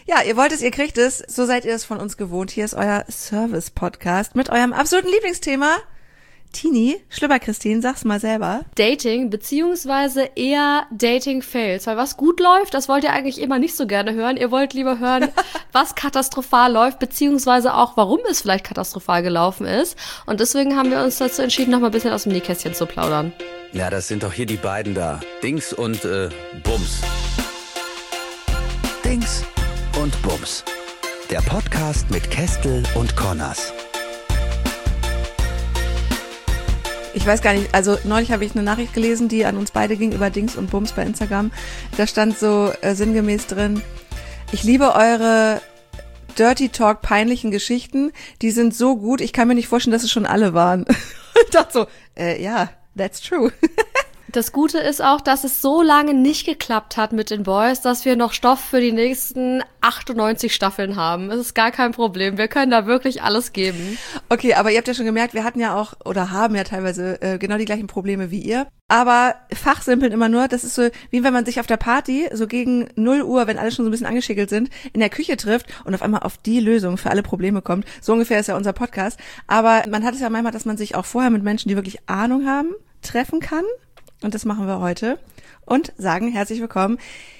Ja, ihr wollt es, ihr kriegt es. So seid ihr es von uns gewohnt. Hier ist euer Service-Podcast mit eurem absoluten Lieblingsthema. Tini, Schlüpper-Christine, sag's mal selber. Dating, beziehungsweise eher Dating-Fails. Weil was gut läuft, das wollt ihr eigentlich immer nicht so gerne hören. Ihr wollt lieber hören, was katastrophal läuft, beziehungsweise auch, warum es vielleicht katastrophal gelaufen ist. Und deswegen haben wir uns dazu entschieden, noch mal ein bisschen aus dem Nähkästchen zu plaudern. Ja, das sind doch hier die beiden da. Dings und Bums. Dings und Bums. Der Podcast mit Kestel und Connors. Ich weiß gar nicht, also neulich habe ich eine Nachricht gelesen, die an uns beide ging über Dings und Bums bei Instagram. Da stand so sinngemäß drin: Ich liebe eure Dirty Talk peinlichen Geschichten, die sind so gut, ich kann mir nicht vorstellen, dass es schon alle waren. Ich dachte so, ja, that's true. Das Gute ist auch, dass es so lange nicht geklappt hat mit den Boys, dass wir noch Stoff für die nächsten 98 Staffeln haben. Es ist gar kein Problem. Wir können da wirklich alles geben. Okay, aber ihr habt ja schon gemerkt, wir hatten ja auch oder haben ja teilweise genau die gleichen Probleme wie ihr. Aber fachsimpeln immer nur, das ist so, wie wenn man sich auf der Party so gegen 0 Uhr, wenn alle schon so ein bisschen angeschickelt sind, in der Küche trifft und auf einmal auf die Lösung für alle Probleme kommt. So ungefähr ist ja unser Podcast. Aber man hat es ja manchmal, dass man sich auch vorher mit Menschen, die wirklich Ahnung haben, treffen kann. Und das machen wir heute und sagen herzlich willkommen,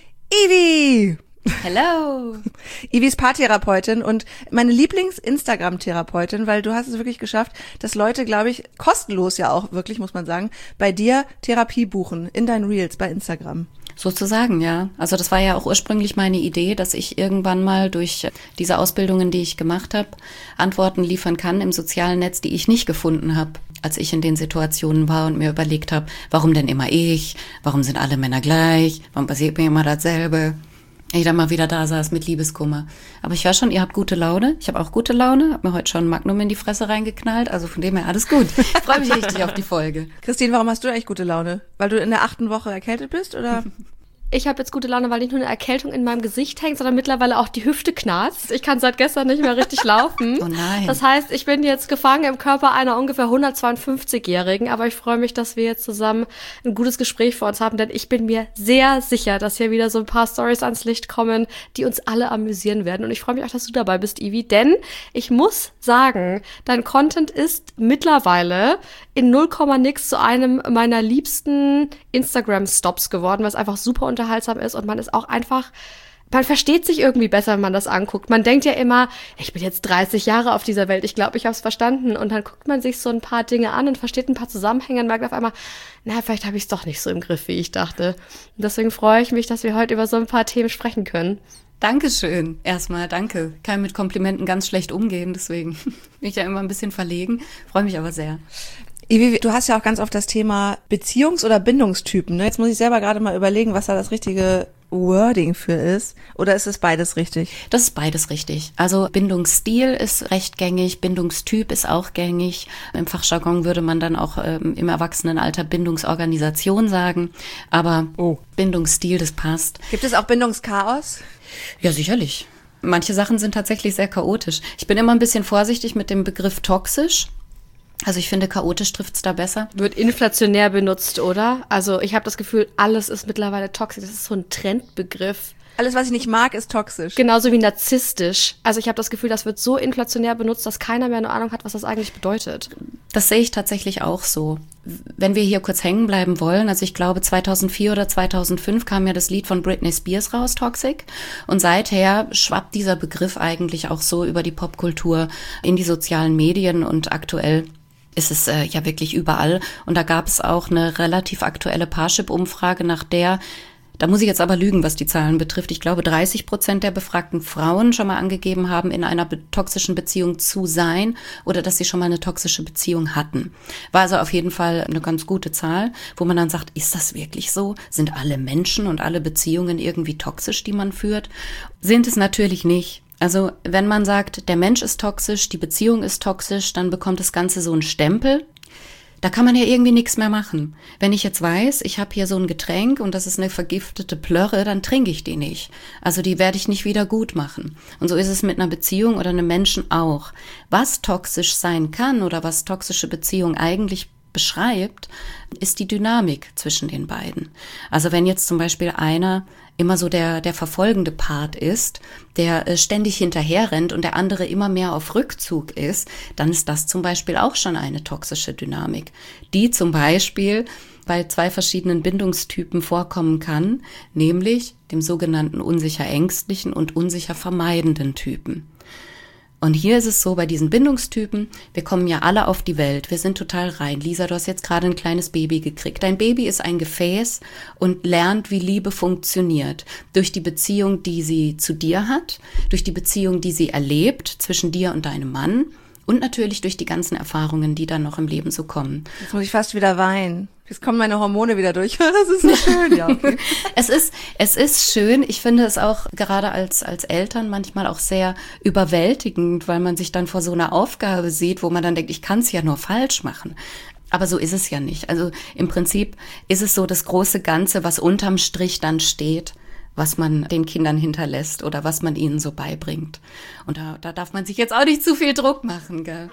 Ivi! Hello! Ivi ist Paartherapeutin und meine Lieblings-Instagram-Therapeutin, weil du hast es wirklich geschafft, dass Leute, glaube ich, kostenlos ja auch wirklich, muss man sagen, bei dir Therapie buchen in deinen Reels bei Instagram. Sozusagen, ja. Also das war ja auch ursprünglich meine Idee, dass ich irgendwann mal durch diese Ausbildungen, die ich gemacht habe, Antworten liefern kann im sozialen Netz, die ich nicht gefunden habe, als ich in den Situationen war und mir überlegt habe, warum denn immer ich? Warum sind alle Männer gleich? Warum passiert mir immer dasselbe? Ich dann mal wieder da saß mit Liebeskummer. Aber ich war schon, ihr habt gute Laune. Ich habe auch gute Laune. Hab mir heute schon ein Magnum in die Fresse reingeknallt. Also von dem her alles gut. Ich freue mich richtig auf die Folge. Christine, warum hast du eigentlich gute Laune? Weil du in der 8. Woche erkältet bist, oder? Ich habe jetzt gute Laune, weil nicht nur eine Erkältung in meinem Gesicht hängt, sondern mittlerweile auch die Hüfte knarzt. Ich kann seit gestern nicht mehr richtig laufen. Oh nein. Das heißt, ich bin jetzt gefangen im Körper einer ungefähr 152-Jährigen. Aber ich freue mich, dass wir jetzt zusammen ein gutes Gespräch vor uns haben, denn ich bin mir sehr sicher, dass hier wieder so ein paar Storys ans Licht kommen, die uns alle amüsieren werden. Und ich freue mich auch, dass du dabei bist, Ivi, denn ich muss sagen, dein Content ist mittlerweile in 0, nix zu einem meiner liebsten Instagram-Stops geworden, was einfach super unterhaltsam ist und man ist auch einfach, man versteht sich irgendwie besser, wenn man das anguckt. Man denkt ja immer, ich bin jetzt 30 Jahre auf dieser Welt, ich glaube, ich habe es verstanden. Und dann guckt man sich so ein paar Dinge an und versteht ein paar Zusammenhänge und merkt auf einmal, na, vielleicht habe ich es doch nicht so im Griff, wie ich dachte. Und deswegen freue ich mich, dass wir heute über so ein paar Themen sprechen können. Dankeschön. Erstmal danke. Kann mit Komplimenten ganz schlecht umgehen, deswegen bin ich ja immer ein bisschen verlegen. Freue mich aber sehr. Ivi, du hast ja auch ganz oft das Thema Beziehungs- oder Bindungstypen. Ne? Jetzt muss ich selber gerade mal überlegen, was da das richtige Wording für ist. Oder ist es beides richtig? Das ist beides richtig. Also Bindungsstil ist recht gängig, Bindungstyp ist auch gängig. Im Fachjargon würde man dann auch im Erwachsenenalter Bindungsorganisation sagen. Aber Bindungsstil, das passt. Gibt es auch Bindungschaos? Ja, sicherlich. Manche Sachen sind tatsächlich sehr chaotisch. Ich bin immer ein bisschen vorsichtig mit dem Begriff toxisch. Also ich finde, chaotisch trifft's da besser. Wird inflationär benutzt, oder? Also ich habe das Gefühl, alles ist mittlerweile toxisch. Das ist so ein Trendbegriff. Alles, was ich nicht mag, ist toxisch. Genauso wie narzisstisch. Also ich habe das Gefühl, das wird so inflationär benutzt, dass keiner mehr eine Ahnung hat, was das eigentlich bedeutet. Das sehe ich tatsächlich auch so. Wenn wir hier kurz hängen bleiben wollen, also ich glaube 2004 oder 2005 kam ja das Lied von Britney Spears raus, Toxic. Und seither schwappt dieser Begriff eigentlich auch so über die Popkultur in die sozialen Medien und aktuell ist es ja wirklich überall. Und da gab es auch eine relativ aktuelle Parship-Umfrage, nach der, da muss ich jetzt aber lügen, was die Zahlen betrifft, ich glaube 30% der befragten Frauen schon mal angegeben haben, in einer toxischen Beziehung zu sein oder dass sie schon mal eine toxische Beziehung hatten. War also auf jeden Fall eine ganz gute Zahl, wo man dann sagt, ist das wirklich so? Sind alle Menschen und alle Beziehungen irgendwie toxisch, die man führt? Sind es natürlich nicht. Also wenn man sagt, der Mensch ist toxisch, die Beziehung ist toxisch, dann bekommt das Ganze so einen Stempel. Da kann man ja irgendwie nichts mehr machen. Wenn ich jetzt weiß, ich habe hier so ein Getränk und das ist eine vergiftete Plörre, dann trinke ich die nicht. Also die werde ich nicht wieder gut machen. Und so ist es mit einer Beziehung oder einem Menschen auch. Was toxisch sein kann oder was toxische Beziehung eigentlich beschreibt, ist die Dynamik zwischen den beiden. Also wenn jetzt zum Beispiel einer immer so der verfolgende Part ist, der ständig hinterher rennt und der andere immer mehr auf Rückzug ist, dann ist das zum Beispiel auch schon eine toxische Dynamik, die zum Beispiel bei 2 verschiedenen Bindungstypen vorkommen kann, nämlich dem sogenannten unsicher ängstlichen und unsicher vermeidenden Typen. Und hier ist es so, bei diesen Bindungstypen, wir kommen ja alle auf die Welt, wir sind total rein. Lisa, du hast jetzt gerade ein kleines Baby gekriegt. Dein Baby ist ein Gefäß und lernt, wie Liebe funktioniert. Durch die Beziehung, die sie zu dir hat, durch die Beziehung, die sie erlebt zwischen dir und deinem Mann und natürlich durch die ganzen Erfahrungen, die dann noch im Leben so kommen. Jetzt muss ich fast wieder weinen. Jetzt kommen meine Hormone wieder durch. Das ist so schön, ja. Okay. Es ist schön. Ich finde es auch gerade als Eltern manchmal auch sehr überwältigend, weil man sich dann vor so einer Aufgabe sieht, wo man dann denkt, ich kann es ja nur falsch machen. Aber so ist es ja nicht. Also im Prinzip ist es so das große Ganze, was unterm Strich dann steht, was man den Kindern hinterlässt oder was man ihnen so beibringt. Und da darf man sich jetzt auch nicht zu viel Druck machen, gell?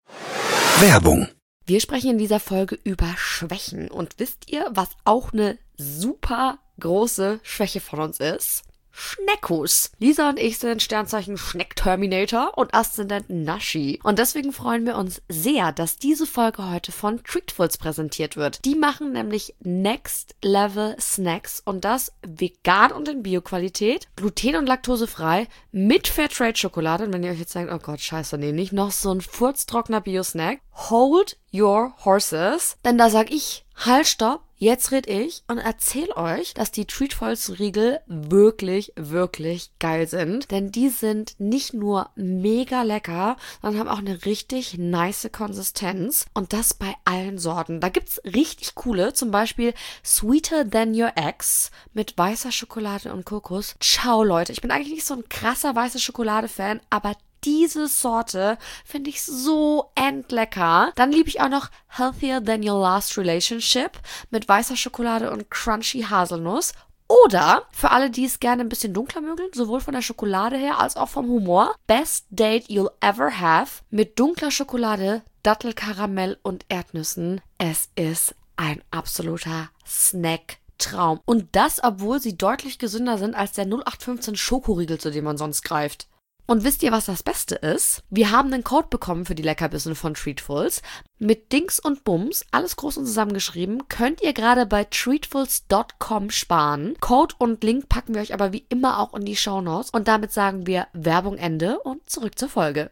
Werbung. Wir sprechen in dieser Folge über Schwächen. Und wisst ihr, was auch eine super große Schwäche von uns ist? Schneckus. Lisa und ich sind Sternzeichen Schneck-Terminator und Aszendent Nashi. Und deswegen freuen wir uns sehr, dass diese Folge heute von Treatfuls präsentiert wird. Die machen nämlich Next Level Snacks und das vegan und in Bio-Qualität, gluten- und laktosefrei, mit Fairtrade-Schokolade. Und wenn ihr euch jetzt denkt, oh Gott, scheiße, nee, nicht noch so ein furztrockener Bio-Snack. Hold your horses. Denn da sag ich, halt, stopp. Jetzt red ich und erzähl euch, dass die Treatfuls-Riegel wirklich, wirklich geil sind. Denn die sind nicht nur mega lecker, sondern haben auch eine richtig nice Konsistenz. Und das bei allen Sorten. Da gibt's richtig coole, zum Beispiel Sweeter Than Your Ex mit weißer Schokolade und Kokos. Ciao, Leute. Ich bin eigentlich nicht so ein krasser weiße Schokolade-Fan, aber diese Sorte finde ich so endlecker. Dann liebe ich auch noch Healthier Than Your Last Relationship mit weißer Schokolade und crunchy Haselnuss. Oder für alle, die es gerne ein bisschen dunkler mögen, sowohl von der Schokolade her als auch vom Humor, Best Date You'll Ever Have mit dunkler Schokolade, Dattelkaramell und Erdnüssen. Es ist ein absoluter Snack-Traum. Und das, obwohl sie deutlich gesünder sind als der 0815 Schokoriegel, zu dem man sonst greift. Und wisst ihr, was das Beste ist? Wir haben einen Code bekommen für die Leckerbissen von Treatfuls. Mit Dings und Bums, alles groß und zusammengeschrieben, könnt ihr gerade bei treatfuls.com sparen. Code und Link packen wir euch aber wie immer auch in die Shownotes. Und damit sagen wir Werbung Ende und zurück zur Folge.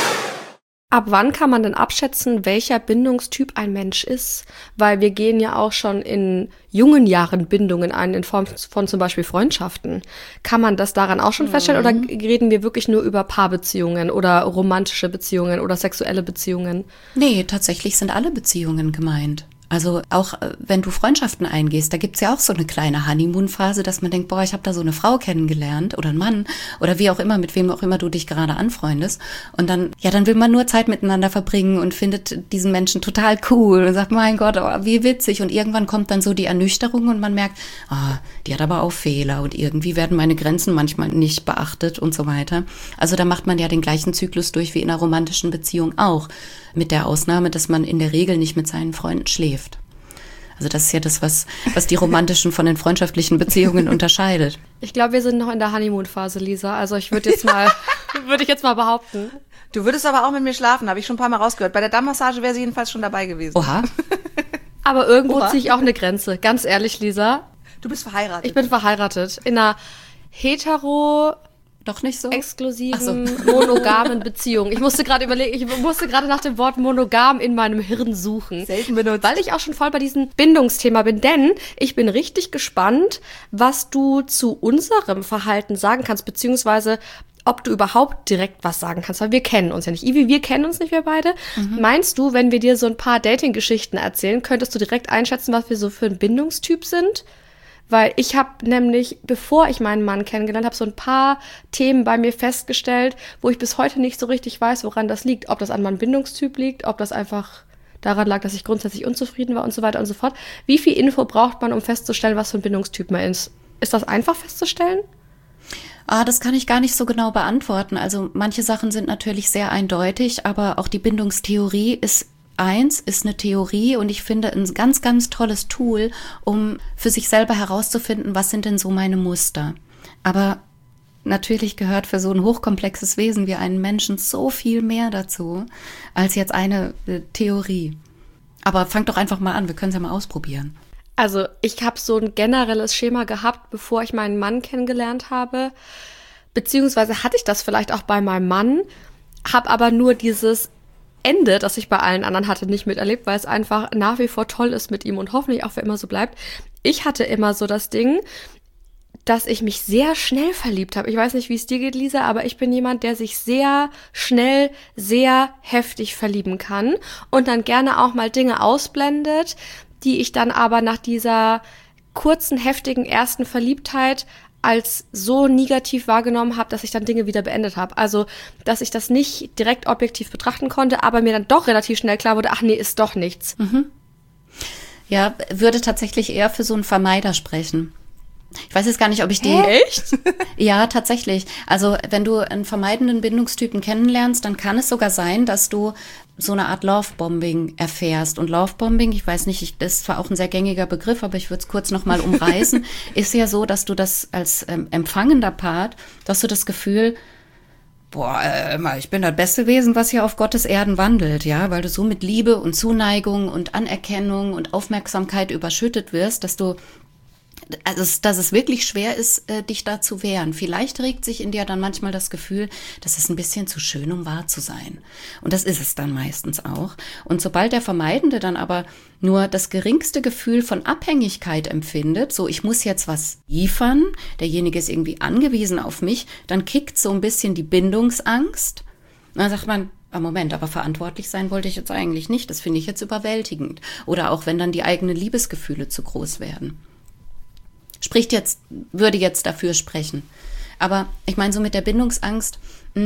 Ab wann kann man denn abschätzen, welcher Bindungstyp ein Mensch ist? Weil wir gehen ja auch schon in jungen Jahren Bindungen ein, in Form von zum Beispiel Freundschaften. Kann man das daran auch schon feststellen oder reden wir wirklich nur über Paarbeziehungen oder romantische Beziehungen oder sexuelle Beziehungen? Nee, tatsächlich sind alle Beziehungen gemeint. Also auch wenn du Freundschaften eingehst, da gibt's ja auch so eine kleine Honeymoon-Phase, dass man denkt, boah, ich habe da so eine Frau kennengelernt oder einen Mann oder wie auch immer, mit wem auch immer du dich gerade anfreundest. Und dann will man nur Zeit miteinander verbringen und findet diesen Menschen total cool und sagt, mein Gott, oh, wie witzig. Und irgendwann kommt dann so die Ernüchterung und man merkt, die hat aber auch Fehler und irgendwie werden meine Grenzen manchmal nicht beachtet und so weiter. Also da macht man ja den gleichen Zyklus durch wie in einer romantischen Beziehung auch. Mit der Ausnahme, dass man in der Regel nicht mit seinen Freunden schläft. Also das ist ja das, was die romantischen von den freundschaftlichen Beziehungen unterscheidet. Ich glaube, wir sind noch in der Honeymoon-Phase, Lisa. Also ich würde jetzt mal behaupten. Du würdest aber auch mit mir schlafen, habe ich schon ein paar Mal rausgehört. Bei der Dammmassage wäre sie jedenfalls schon dabei gewesen. Oha. Aber irgendwo ziehe ich auch eine Grenze. Ganz ehrlich, Lisa. Du bist verheiratet. Ich bin verheiratet. In einer Doch nicht so? exklusiven, monogamen Beziehung. Ich musste gerade nach dem Wort monogam in meinem Hirn suchen. Selten benutzt. Weil ich auch schon voll bei diesem Bindungsthema bin. Denn ich bin richtig gespannt, was du zu unserem Verhalten sagen kannst, beziehungsweise ob du überhaupt direkt was sagen kannst, weil wir kennen uns ja nicht. Ivi, wir kennen uns nicht, wir beide. Meinst du, wenn wir dir so ein paar Dating-Geschichten erzählen, könntest du direkt einschätzen, was wir so für ein Bindungstyp sind? Weil ich habe nämlich, bevor ich meinen Mann kennengelernt habe, so ein paar Themen bei mir festgestellt, wo ich bis heute nicht so richtig weiß, woran das liegt. Ob das an meinem Bindungstyp liegt, ob das einfach daran lag, dass ich grundsätzlich unzufrieden war und so weiter und so fort. Wie viel Info braucht man, um festzustellen, was für ein Bindungstyp man ist? Ist das einfach festzustellen? Das kann ich gar nicht so genau beantworten. Also manche Sachen sind natürlich sehr eindeutig, aber auch die Bindungstheorie ist 1 ist eine Theorie und ich finde ein ganz, ganz tolles Tool, um für sich selber herauszufinden, was sind denn so meine Muster. Aber natürlich gehört für so ein hochkomplexes Wesen wie einen Menschen so viel mehr dazu, als jetzt eine Theorie. Aber fang doch einfach mal an, wir können es ja mal ausprobieren. Also ich habe so ein generelles Schema gehabt, bevor ich meinen Mann kennengelernt habe. Beziehungsweise hatte ich das vielleicht auch bei meinem Mann, habe aber nur dieses Ende, das ich bei allen anderen hatte, nicht miterlebt, weil es einfach nach wie vor toll ist mit ihm und hoffentlich auch für immer so bleibt. Ich hatte immer so das Ding, dass ich mich sehr schnell verliebt habe. Ich weiß nicht, wie es dir geht, Lisa, aber ich bin jemand, der sich sehr schnell, sehr heftig verlieben kann und dann gerne auch mal Dinge ausblendet, die ich dann aber nach dieser kurzen, heftigen ersten Verliebtheit als so negativ wahrgenommen habe, dass ich dann Dinge wieder beendet habe. Also, dass ich das nicht direkt objektiv betrachten konnte, aber mir dann doch relativ schnell klar wurde, ach nee, ist doch nichts. Ja, würde tatsächlich eher für so einen Vermeider sprechen. Ich weiß jetzt gar nicht, ob ich die... Echt? Ja, tatsächlich. Also wenn du einen vermeidenden Bindungstypen kennenlernst, dann kann es sogar sein, dass du so eine Art Lovebombing erfährst. Und Lovebombing, ich weiß nicht, das ist zwar auch ein sehr gängiger Begriff, aber ich würde es kurz nochmal umreißen, ist ja so, dass du das als empfangender Part, dass du das Gefühl, ich bin das beste Wesen, was hier auf Gottes Erden wandelt, ja, weil du so mit Liebe und Zuneigung und Anerkennung und Aufmerksamkeit überschüttet wirst, dass es wirklich schwer ist, dich da zu wehren. Vielleicht regt sich in dir dann manchmal das Gefühl, das ist ein bisschen zu schön, um wahr zu sein. Und das ist es dann meistens auch. Und sobald der Vermeidende dann aber nur das geringste Gefühl von Abhängigkeit empfindet, so ich muss jetzt was liefern, derjenige ist irgendwie angewiesen auf mich, dann kickt so ein bisschen die Bindungsangst. Und dann sagt man, Moment, aber verantwortlich sein wollte ich jetzt eigentlich nicht. Das finde ich jetzt überwältigend. Oder auch wenn dann die eigenen Liebesgefühle zu groß werden. Würde jetzt dafür sprechen. Aber ich meine, so mit der Bindungsangst,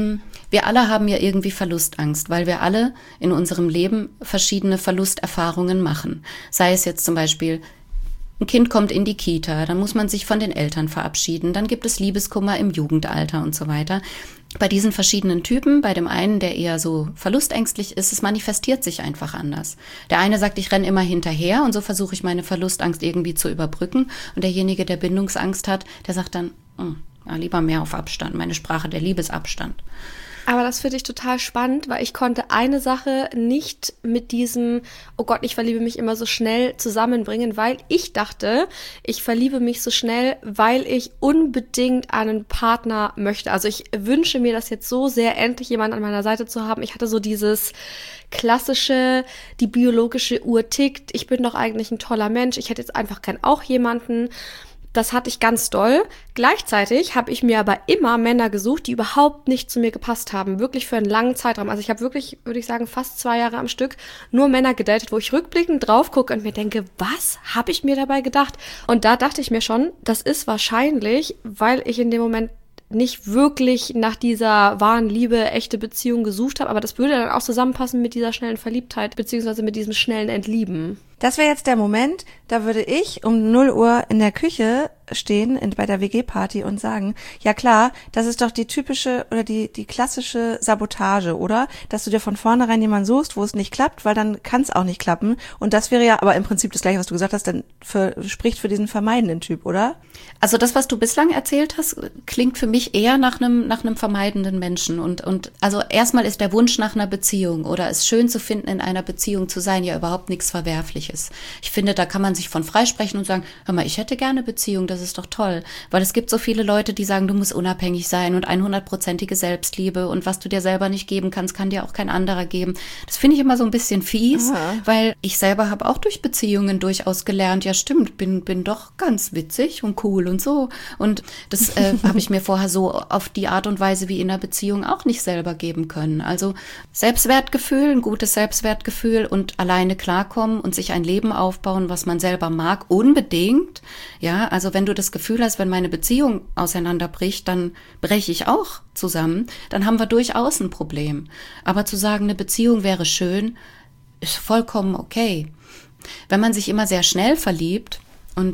wir alle haben ja irgendwie Verlustangst, weil wir alle in unserem Leben verschiedene Verlusterfahrungen machen. Sei es jetzt zum Beispiel, ein Kind kommt in die Kita, dann muss man sich von den Eltern verabschieden, dann gibt es Liebeskummer im Jugendalter und so weiter. Bei diesen verschiedenen Typen, bei dem einen, der eher so verlustängstlich ist, es manifestiert sich einfach anders. Der eine sagt, ich renne immer hinterher und so versuche ich meine Verlustangst irgendwie zu überbrücken. Und derjenige, der Bindungsangst hat, der sagt dann, lieber mehr auf Abstand, meine Sprache der Liebe ist Abstand. Aber das finde ich total spannend, weil ich konnte eine Sache nicht mit diesem, oh Gott, ich verliebe mich immer so schnell zusammenbringen, weil ich dachte, ich verliebe mich so schnell, weil ich unbedingt einen Partner möchte. Also ich wünsche mir das jetzt so sehr, endlich jemanden an meiner Seite zu haben. Ich hatte so dieses klassische, die biologische Uhr tickt, ich bin doch eigentlich ein toller Mensch, ich hätte jetzt einfach gern auch jemanden. Das hatte ich ganz doll. Gleichzeitig habe ich mir aber immer Männer gesucht, die überhaupt nicht zu mir gepasst haben. Wirklich für einen langen Zeitraum. Also ich habe wirklich, würde ich sagen, fast 2 Jahre am Stück nur Männer gedatet, wo ich rückblickend drauf gucke und mir denke, was habe ich mir dabei gedacht? Und da dachte ich mir schon, das ist wahrscheinlich, weil ich in dem Moment nicht wirklich nach dieser wahren Liebe, echte Beziehung gesucht habe. Aber das würde dann auch zusammenpassen mit dieser schnellen Verliebtheit, beziehungsweise mit diesem schnellen Entlieben. Das wäre jetzt der Moment, da würde ich um 0 Uhr in der Küche stehen bei der WG-Party und sagen, ja klar, das ist doch die typische oder die klassische Sabotage, oder? Dass du dir von vornherein jemanden suchst, wo es nicht klappt, weil dann kann es auch nicht klappen. Und das wäre ja aber im Prinzip das Gleiche, was du gesagt hast, dann spricht für diesen vermeidenden Typ, oder? Also das, was du bislang erzählt hast, klingt für mich eher nach einem vermeidenden Menschen. Und also erstmal ist der Wunsch nach einer Beziehung oder es schön zu finden, in einer Beziehung zu sein, ja überhaupt nichts Verwerfliches. Ich finde, da kann man sich von freisprechen und sagen, hör mal, ich hätte gerne Beziehung, das ist doch toll. Weil es gibt so viele Leute, die sagen, du musst unabhängig sein und 100%ige Selbstliebe und was du dir selber nicht geben kannst, kann dir auch kein anderer geben. Das finde ich immer so ein bisschen fies, weil ich selber habe auch durch Beziehungen durchaus gelernt, ja stimmt, bin doch ganz witzig und cool und so. Und das habe ich mir vorher so auf die Art und Weise wie in einer Beziehung auch nicht selber geben können. Also Selbstwertgefühl, ein gutes Selbstwertgefühl und alleine klarkommen und sich ein Leben aufbauen, was man selber mag, unbedingt. Ja, also wenn du das Gefühl hast, wenn meine Beziehung auseinanderbricht, dann breche ich auch zusammen, dann haben wir durchaus ein Problem. Aber zu sagen, eine Beziehung wäre schön, ist vollkommen okay. Wenn man sich immer sehr schnell verliebt und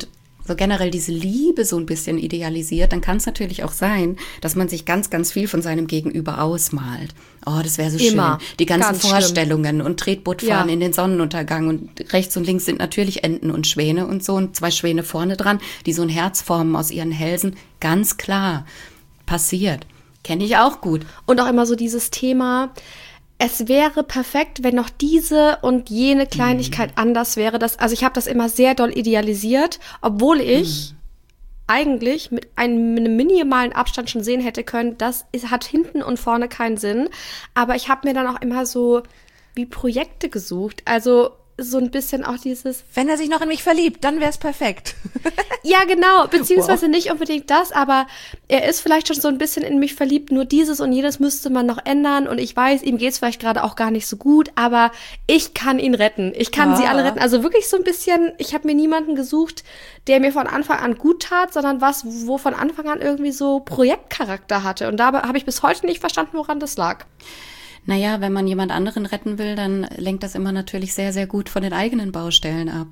so generell diese Liebe so ein bisschen idealisiert, dann kann es natürlich auch sein, dass man sich ganz, ganz viel von seinem Gegenüber ausmalt. Oh, das wäre so Immer. schön. Die ganzen Ganz Vorstellungen und Tretbootfahren Ja. in den Sonnenuntergang und rechts und links sind natürlich Enten und Schwäne und so und 2 Schwäne vorne dran, die so ein Herz formen aus ihren Hälsen. Ganz klar. Passiert. Kenne ich auch gut. Und auch immer so dieses Thema, es wäre perfekt, wenn noch diese und jene Kleinigkeit anders wäre. Also ich habe das immer sehr doll idealisiert, obwohl ich eigentlich mit einem minimalen Abstand schon sehen hätte können, hat hinten und vorne keinen Sinn. Aber ich habe mir dann auch immer so wie Projekte gesucht. Also so ein bisschen auch dieses... Wenn er sich noch in mich verliebt, dann wäre es perfekt. Ja, genau, beziehungsweise nicht unbedingt das, aber er ist vielleicht schon so ein bisschen in mich verliebt, nur dieses und jenes müsste man noch ändern und ich weiß, ihm geht's vielleicht gerade auch gar nicht so gut, aber ich kann ihn retten, ich kann sie alle retten, also wirklich so ein bisschen, ich habe mir niemanden gesucht, der mir von Anfang an gut tat, sondern wo von Anfang an irgendwie so Projektcharakter hatte und da habe ich bis heute nicht verstanden, woran das lag. Naja, wenn man jemand anderen retten will, dann lenkt das immer natürlich sehr, sehr gut von den eigenen Baustellen ab.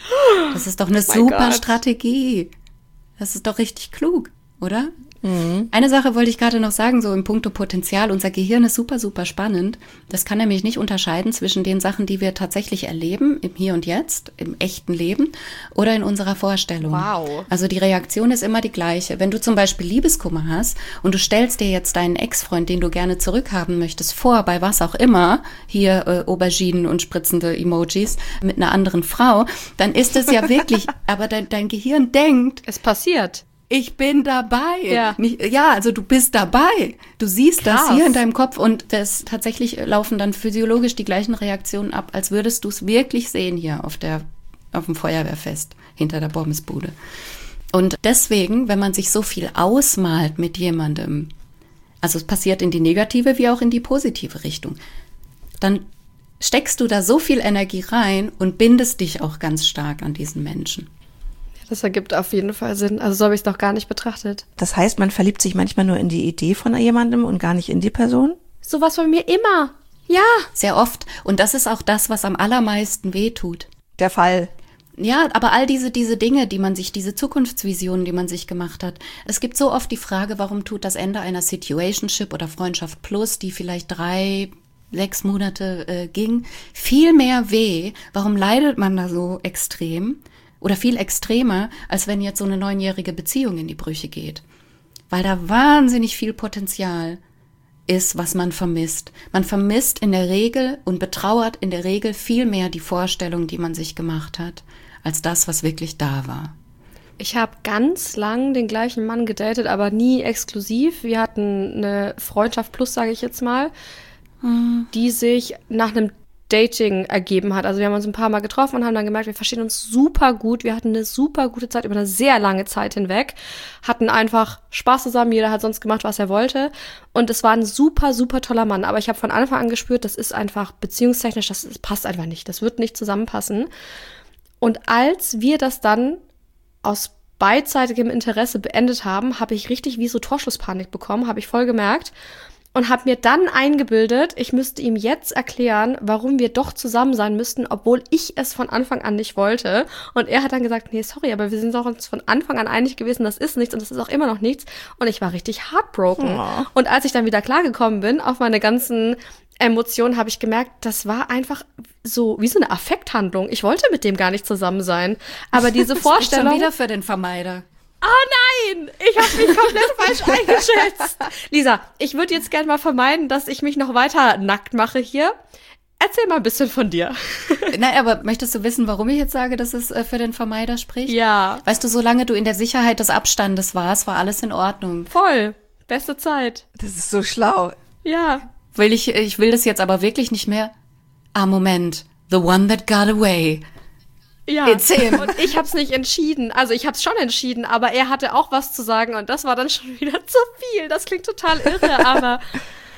Das ist doch eine super Strategie. Das ist doch richtig klug, oder? Eine Sache wollte ich gerade noch sagen, so im Punkto Potenzial. Unser Gehirn ist super, super spannend. Das kann nämlich nicht unterscheiden zwischen den Sachen, die wir tatsächlich erleben, im Hier und Jetzt, im echten Leben oder in unserer Vorstellung. Wow. Also die Reaktion ist immer die gleiche. Wenn du zum Beispiel Liebeskummer hast und du stellst dir jetzt deinen Ex-Freund, den du gerne zurückhaben möchtest, vor, bei was auch immer, hier Auberginen und spritzende Emojis mit einer anderen Frau, dann ist es ja wirklich, aber dein Gehirn denkt, Es passiert. ich bin dabei. Ja. Also du bist dabei. Du siehst Krass. das hier in deinem Kopf und tatsächlich laufen dann physiologisch die gleichen Reaktionen ab, als würdest du es wirklich sehen hier auf dem Feuerwehrfest hinter der Pommesbude. Und deswegen, wenn man sich so viel ausmalt mit jemandem, also es passiert in die negative wie auch in die positive Richtung, dann steckst du da so viel Energie rein und bindest dich auch ganz stark an diesen Menschen. Das ergibt auf jeden Fall Sinn. Also so habe ich es noch gar nicht betrachtet. Das heißt, man verliebt sich manchmal nur in die Idee von jemandem und gar nicht in die Person? Sowas bei mir immer. Ja. Sehr oft. Und das ist auch das, was am allermeisten wehtut. Der Fall. Ja, aber all diese Dinge, diese Zukunftsvisionen, die man sich gemacht hat. Es gibt so oft die Frage, warum tut das Ende einer Situationship oder Freundschaft Plus, die vielleicht 3, 6 Monate ging, viel mehr weh? Warum leidet man da so extrem? Oder viel extremer, als wenn jetzt so eine 9-jährige Beziehung in die Brüche geht. Weil da wahnsinnig viel Potenzial ist, was man vermisst. Man vermisst in der Regel und betrauert in der Regel viel mehr die Vorstellung, die man sich gemacht hat, als das, was wirklich da war. Ich habe ganz lang den gleichen Mann gedatet, aber nie exklusiv. Wir hatten eine Freundschaft plus, sage ich jetzt mal, die sich nach einem Dating ergeben hat. Also wir haben uns ein paar Mal getroffen und haben dann gemerkt, wir verstehen uns super gut. Wir hatten eine super gute Zeit über eine sehr lange Zeit hinweg. Hatten einfach Spaß zusammen. Jeder hat sonst gemacht, was er wollte. Und es war ein super, super toller Mann. Aber ich habe von Anfang an gespürt, das ist einfach beziehungstechnisch, das passt einfach nicht. Das wird nicht zusammenpassen. Und als wir das dann aus beidseitigem Interesse beendet haben, habe ich richtig wie so Torschusspanik bekommen, habe ich voll gemerkt. Und habe mir dann eingebildet, ich müsste ihm jetzt erklären, warum wir doch zusammen sein müssten, obwohl ich es von Anfang an nicht wollte. Und er hat dann gesagt, nee, sorry, aber wir sind doch uns von Anfang an einig gewesen, das ist nichts und das ist auch immer noch nichts. Und ich war richtig heartbroken. Oh. Und als ich dann wieder klargekommen bin auf meine ganzen Emotionen, habe ich gemerkt, das war einfach so wie so eine Affekthandlung. Ich wollte mit dem gar nicht zusammen sein. Aber diese Vorstellung... Schon wieder für den Vermeider. Oh nein, ich habe mich komplett falsch eingeschätzt. Lisa, ich würde jetzt gerne mal vermeiden, dass ich mich noch weiter nackt mache hier. Erzähl mal ein bisschen von dir. Na, aber möchtest du wissen, warum ich jetzt sage, dass es für den Vermeider spricht? Ja. Weißt du, solange du in der Sicherheit des Abstandes warst, war alles in Ordnung. Voll. Beste Zeit. Das ist so schlau. Ja. Ich will das jetzt aber wirklich nicht mehr. Moment. The one that got away. Ja, und ich hab's nicht entschieden. Also ich hab's schon entschieden, aber er hatte auch was zu sagen und das war dann schon wieder zu viel. Das klingt total irre, aber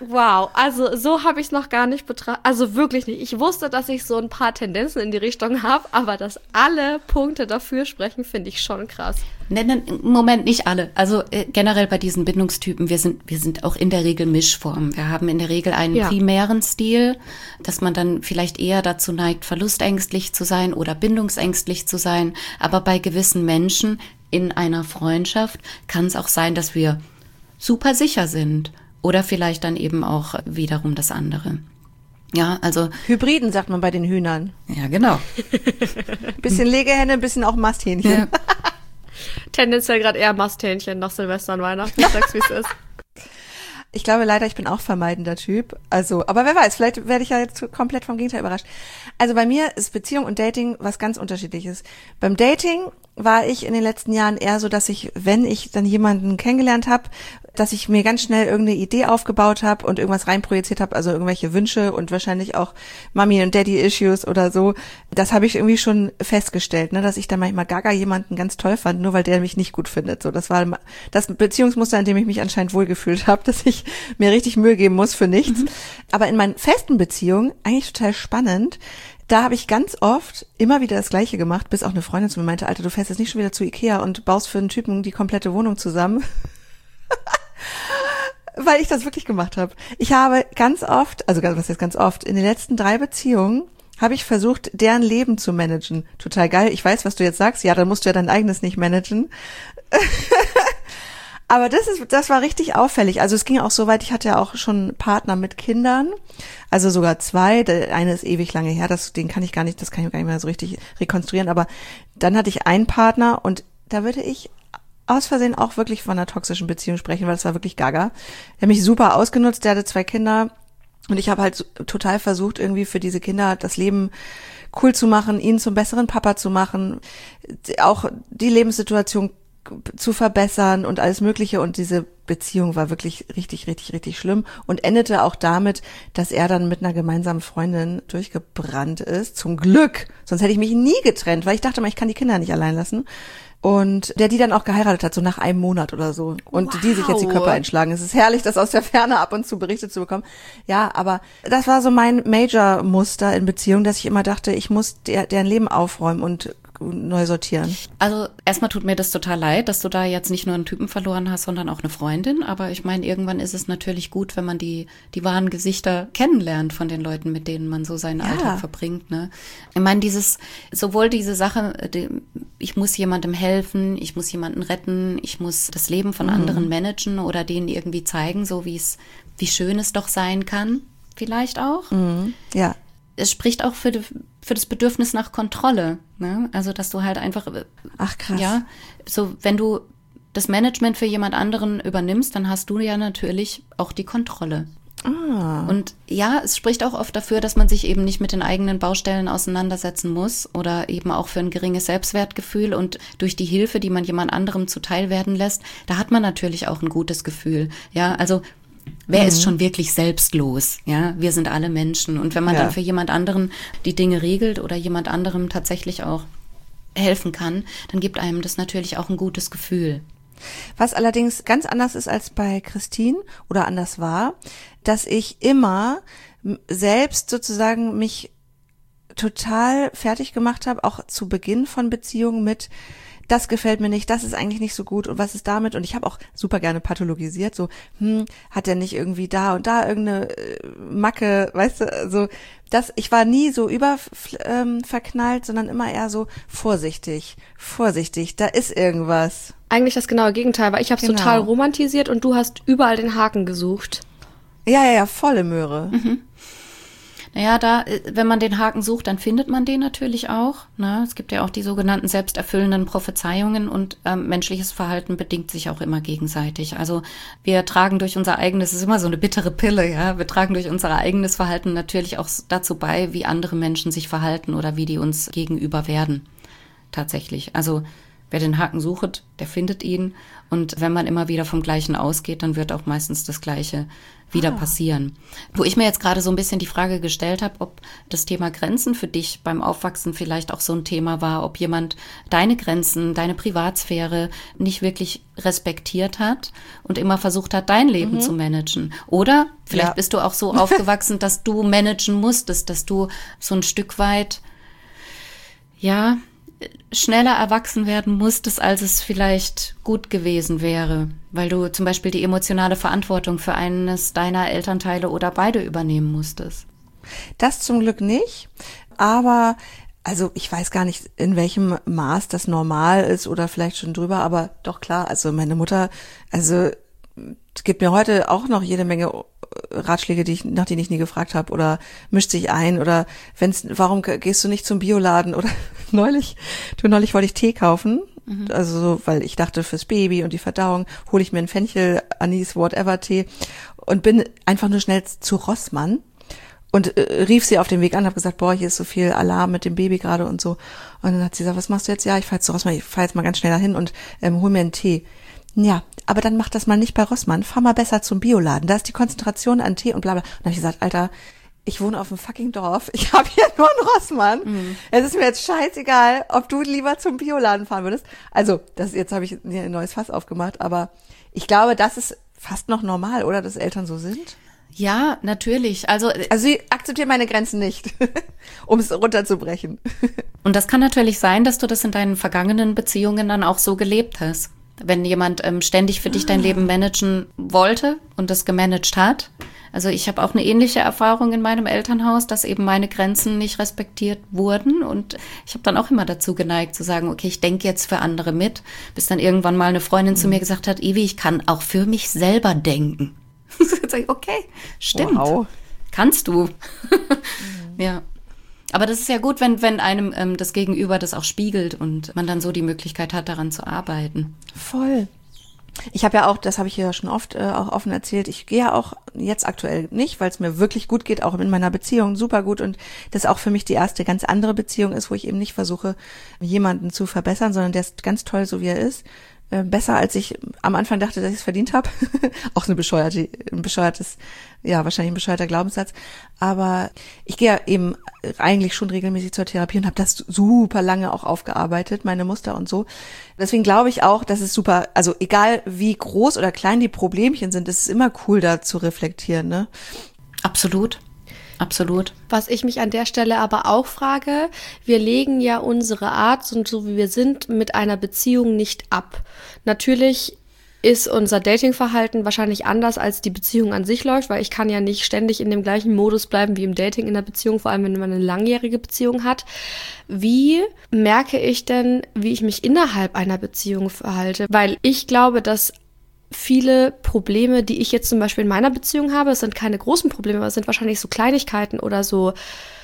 Wow, also so habe ich es noch gar nicht betrachtet. Also wirklich nicht. Ich wusste, dass ich so ein paar Tendenzen in die Richtung habe, aber dass alle Punkte dafür sprechen, finde ich schon krass. Moment, nicht alle. Also generell bei diesen Bindungstypen, wir sind auch in der Regel Mischformen. Wir haben in der Regel einen primären Stil, dass man dann vielleicht eher dazu neigt, verlustängstlich zu sein oder bindungsängstlich zu sein. Aber bei gewissen Menschen in einer Freundschaft kann es auch sein, dass wir super sicher sind. Oder vielleicht dann eben auch wiederum das andere. Ja, also. Hybriden sagt man bei den Hühnern. Ja, genau. Bisschen Legehenne, bisschen auch Masthähnchen. Ja. Tendenziell gerade eher Masthähnchen nach Silvester und Weihnachten. Ich sag's, wie es ist. Ich glaube leider, ich bin auch vermeidender Typ. Also, aber wer weiß, vielleicht werde ich ja jetzt komplett vom Gegenteil überrascht. Also bei mir ist Beziehung und Dating was ganz Unterschiedliches. Beim Dating war ich in den letzten Jahren eher so, dass ich, wenn ich dann jemanden kennengelernt habe, dass ich mir ganz schnell irgendeine Idee aufgebaut habe und irgendwas reinprojiziert habe, also irgendwelche Wünsche und wahrscheinlich auch Mummy- und Daddy-Issues oder so. Das habe ich irgendwie schon festgestellt, ne, dass ich dann manchmal gaga jemanden ganz toll fand, nur weil der mich nicht gut findet. So, das war das Beziehungsmuster, in dem ich mich anscheinend wohlgefühlt habe, dass ich mir richtig Mühe geben muss für nichts. Aber in meinen festen Beziehungen, eigentlich total spannend, da habe ich ganz oft immer wieder das Gleiche gemacht, bis auch eine Freundin zu mir meinte, Alter, du fährst jetzt nicht schon wieder zu Ikea und baust für einen Typen die komplette Wohnung zusammen. Weil ich das wirklich gemacht habe. Ich habe ganz oft, also was heißt ganz oft, in den letzten 3 Beziehungen habe ich versucht, deren Leben zu managen. Total geil. Ich weiß, was du jetzt sagst. Ja, dann musst du ja dein eigenes nicht managen. Aber das war richtig auffällig. Also es ging auch so weit, ich hatte ja auch schon Partner mit Kindern, also sogar 2. Der eine ist ewig lange her, das kann ich gar nicht mehr so richtig rekonstruieren. Aber dann hatte ich einen Partner und da würde ich aus Versehen auch wirklich von einer toxischen Beziehung sprechen, weil das war wirklich gaga. Der hat mich super ausgenutzt, der hatte 2 Kinder und ich habe halt total versucht, irgendwie für diese Kinder das Leben cool zu machen, ihn zum besseren Papa zu machen, auch die Lebenssituation zu verbessern und alles Mögliche, und diese Beziehung war wirklich richtig, richtig, richtig schlimm und endete auch damit, dass er dann mit einer gemeinsamen Freundin durchgebrannt ist. Zum Glück, sonst hätte ich mich nie getrennt, weil ich dachte mal, ich kann die Kinder nicht allein lassen. Und der die dann auch geheiratet hat, so nach einem Monat oder so. Und die sich jetzt die Köpfe einschlagen. Es ist herrlich, das aus der Ferne ab und zu berichtet zu bekommen. Ja, aber das war so mein Major-Muster in Beziehung, dass ich immer dachte, ich muss deren Leben aufräumen und neu sortieren. Also erstmal tut mir das total leid, dass du da jetzt nicht nur einen Typen verloren hast, sondern auch eine Freundin. Aber ich meine, irgendwann ist es natürlich gut, wenn man die wahren Gesichter kennenlernt von den Leuten, mit denen man so seinen Alltag verbringt. Ne? Ich meine, sowohl diese Sache, ich muss jemandem helfen, ich muss jemanden retten, ich muss das Leben von anderen managen oder denen irgendwie zeigen, so wie schön es doch sein kann, vielleicht auch. Ja. Es spricht auch für das Bedürfnis nach Kontrolle, ne? Also, dass du halt einfach, ach krass, ja, so wenn du das Management für jemand anderen übernimmst, dann hast du ja natürlich auch die Kontrolle. Und ja, es spricht auch oft dafür, dass man sich eben nicht mit den eigenen Baustellen auseinandersetzen muss oder eben auch für ein geringes Selbstwertgefühl, und durch die Hilfe, die man jemand anderem zuteil werden lässt, da hat man natürlich auch ein gutes Gefühl. Ja, also wer ist schon wirklich selbstlos? Ja, wir sind alle Menschen. Und wenn man dann für jemand anderen die Dinge regelt oder jemand anderem tatsächlich auch helfen kann, dann gibt einem das natürlich auch ein gutes Gefühl. Was allerdings ganz anders ist als bei Christine oder anders war, dass ich immer selbst sozusagen mich total fertig gemacht habe, auch zu Beginn von Beziehungen mit: Das gefällt mir nicht, das ist eigentlich nicht so gut und was ist damit? Und ich habe auch super gerne pathologisiert, so, hat der nicht irgendwie da und da irgendeine Macke, weißt du, also ich war nie so verknallt, sondern immer eher so vorsichtig, da ist irgendwas. Eigentlich das genaue Gegenteil, weil ich habe es total romantisiert und du hast überall den Haken gesucht. Ja, volle Möhre. Naja, wenn man den Haken sucht, dann findet man den natürlich auch. Ne? Es gibt ja auch die sogenannten selbsterfüllenden Prophezeiungen, und menschliches Verhalten bedingt sich auch immer gegenseitig. Also wir tragen durch unser eigenes, es ist immer so eine bittere Pille, ja, wir tragen durch unser eigenes Verhalten natürlich auch dazu bei, wie andere Menschen sich verhalten oder wie die uns gegenüber werden. Tatsächlich. Also wer den Haken sucht, der findet ihn. Und wenn man immer wieder vom Gleichen ausgeht, dann wird auch meistens das Gleiche wieder passieren. Wo ich mir jetzt gerade so ein bisschen die Frage gestellt habe, ob das Thema Grenzen für dich beim Aufwachsen vielleicht auch so ein Thema war, ob jemand deine Grenzen, deine Privatsphäre nicht wirklich respektiert hat und immer versucht hat, dein Leben zu managen. Oder vielleicht bist du auch so aufgewachsen, dass du managen musstest, dass du so ein Stück weit, schneller erwachsen werden musstest, als es vielleicht gut gewesen wäre, weil du zum Beispiel die emotionale Verantwortung für eines deiner Elternteile oder beide übernehmen musstest. Das zum Glück nicht, aber also ich weiß gar nicht, in welchem Maß das normal ist oder vielleicht schon drüber, aber doch klar, also meine Mutter, also gibt mir heute auch noch jede Menge Ratschläge, nach denen ich nie gefragt habe, oder mischt sich ein, oder warum gehst du nicht zum Bioladen, oder neulich wollte ich Tee kaufen, also weil ich dachte, fürs Baby und die Verdauung hole ich mir einen Fenchel, Anis, whatever Tee und bin einfach nur schnell zu Rossmann und rief sie auf dem Weg an, habe gesagt, hier ist so viel Alarm mit dem Baby gerade und so, und dann hat sie gesagt, was machst du jetzt? Ja, ich fahre jetzt zu Rossmann, ich fahre jetzt mal ganz schnell dahin und hol mir einen Tee. Ja, aber dann mach das mal nicht bei Rossmann, fahr mal besser zum Bioladen, da ist die Konzentration an Tee und bla bla. Und dann habe ich gesagt, Alter, ich wohne auf dem fucking Dorf, ich habe hier nur einen Rossmann. Es ist mir jetzt scheißegal, ob du lieber zum Bioladen fahren würdest. Also, jetzt habe ich ein neues Fass aufgemacht, aber ich glaube, das ist fast noch normal, oder, dass Eltern so sind? Ja, natürlich. Also sie akzeptieren meine Grenzen nicht, um es runterzubrechen. Und das kann natürlich sein, dass du das in deinen vergangenen Beziehungen dann auch so gelebt hast. Wenn jemand ständig für dich dein Leben managen wollte und das gemanagt hat. Also ich habe auch eine ähnliche Erfahrung in meinem Elternhaus, dass eben meine Grenzen nicht respektiert wurden. Und ich habe dann auch immer dazu geneigt zu sagen, okay, ich denke jetzt für andere mit. Bis dann irgendwann mal eine Freundin zu mir gesagt hat, Ivi, ich kann auch für mich selber denken. Jetzt sag ich, okay, stimmt. Wow. Kannst du. Ja. Aber das ist ja gut, wenn einem das Gegenüber das auch spiegelt und man dann so die Möglichkeit hat, daran zu arbeiten. Voll. Ich habe ja auch, das habe ich ja schon oft auch offen erzählt, ich gehe ja auch jetzt aktuell nicht, weil es mir wirklich gut geht, auch in meiner Beziehung super gut, und das auch für mich die erste ganz andere Beziehung ist, wo ich eben nicht versuche, jemanden zu verbessern, sondern der ist ganz toll, so wie er ist. Besser, als ich am Anfang dachte, dass ich es verdient habe. Auch wahrscheinlich ein bescheuerter Glaubenssatz. Aber ich gehe ja eben eigentlich schon regelmäßig zur Therapie und habe das super lange auch aufgearbeitet, meine Muster und so. Deswegen glaube ich auch, dass es super, also egal wie groß oder klein die Problemchen sind, es ist immer cool, da zu reflektieren, ne? Absolut. Absolut. Was ich mich an der Stelle aber auch frage, wir legen ja unsere Art, so wie wir sind, mit einer Beziehung nicht ab. Natürlich ist unser Datingverhalten wahrscheinlich anders, als die Beziehung an sich läuft, weil ich kann ja nicht ständig in dem gleichen Modus bleiben wie im Dating in der Beziehung, vor allem wenn man eine langjährige Beziehung hat. Wie merke ich denn, wie ich mich innerhalb einer Beziehung verhalte? Weil ich glaube, dass viele Probleme, die ich jetzt zum Beispiel in meiner Beziehung habe, es sind keine großen Probleme, aber es sind wahrscheinlich so Kleinigkeiten oder so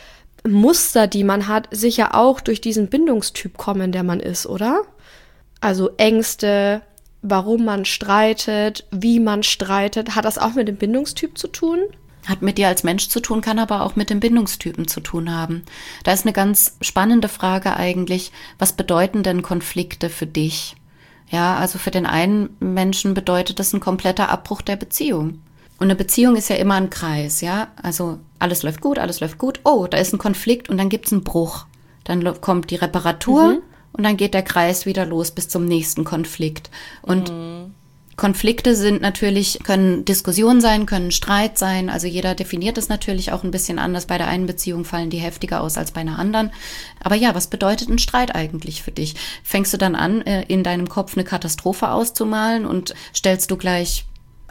Muster, die man hat, sicher auch durch diesen Bindungstyp kommen, der man ist, oder? Also Ängste, warum man streitet, wie man streitet. Hat das auch mit dem Bindungstyp zu tun? Hat mit dir als Mensch zu tun, kann aber auch mit den Bindungstypen zu tun haben. Da ist eine ganz spannende Frage eigentlich, was bedeuten denn Konflikte für dich? Ja, also für den einen Menschen bedeutet das ein kompletter Abbruch der Beziehung. Und eine Beziehung ist ja immer ein Kreis, ja. Also alles läuft gut. Oh, da ist ein Konflikt und dann gibt's einen Bruch. Dann kommt die Reparatur und dann geht der Kreis wieder los bis zum nächsten Konflikt. Und Konflikte können Diskussionen sein, können Streit sein. Also jeder definiert es natürlich auch ein bisschen anders. Bei der einen Beziehung fallen die heftiger aus als bei einer anderen. Aber ja, was bedeutet ein Streit eigentlich für dich? Fängst du dann an, in deinem Kopf eine Katastrophe auszumalen und legst du gleich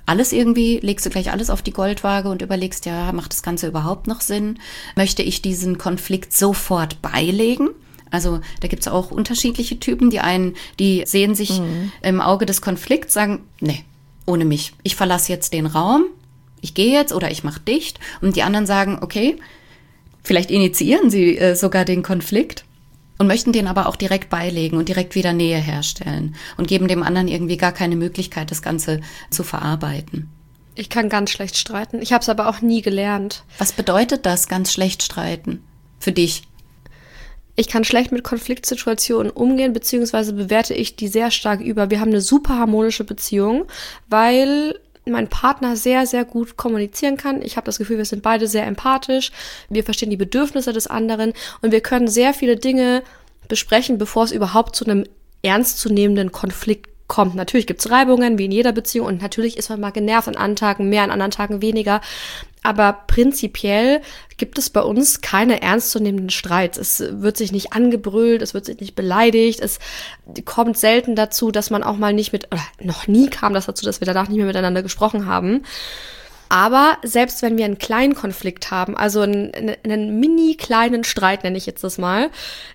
alles auf die Goldwaage und überlegst, ja, macht das Ganze überhaupt noch Sinn? Möchte ich diesen Konflikt sofort beilegen? Also da gibt es auch unterschiedliche Typen. Die einen, die sehen sich im Auge des Konflikts, sagen, nee, ohne mich. Ich verlasse jetzt den Raum, ich gehe jetzt oder ich mache dicht. Und die anderen sagen, okay, vielleicht initiieren sie sogar den Konflikt und möchten den aber auch direkt beilegen und direkt wieder Nähe herstellen und geben dem anderen irgendwie gar keine Möglichkeit, das Ganze zu verarbeiten. Ich kann ganz schlecht streiten. Ich habe es aber auch nie gelernt. Was bedeutet das, ganz schlecht streiten für dich? Ich kann schlecht mit Konfliktsituationen umgehen, beziehungsweise bewerte ich die sehr stark über. Wir haben eine super harmonische Beziehung, weil mein Partner sehr, sehr gut kommunizieren kann. Ich habe das Gefühl, wir sind beide sehr empathisch. Wir verstehen die Bedürfnisse des anderen und wir können sehr viele Dinge besprechen, bevor es überhaupt zu einem ernstzunehmenden Konflikt kommt. Natürlich gibt's Reibungen, wie in jeder Beziehung, und natürlich ist man mal genervt an anderen Tagen mehr, an anderen Tagen weniger. Aber prinzipiell gibt es bei uns keine ernstzunehmenden Streits. Es wird sich nicht angebrüllt, es wird sich nicht beleidigt, es kommt selten dazu, dass man auch mal nicht oder noch nie kam das dazu, dass wir danach nicht mehr miteinander gesprochen haben. Aber selbst wenn wir einen kleinen Konflikt haben, also einen mini kleinen Streit, nenne ich jetzt das mal,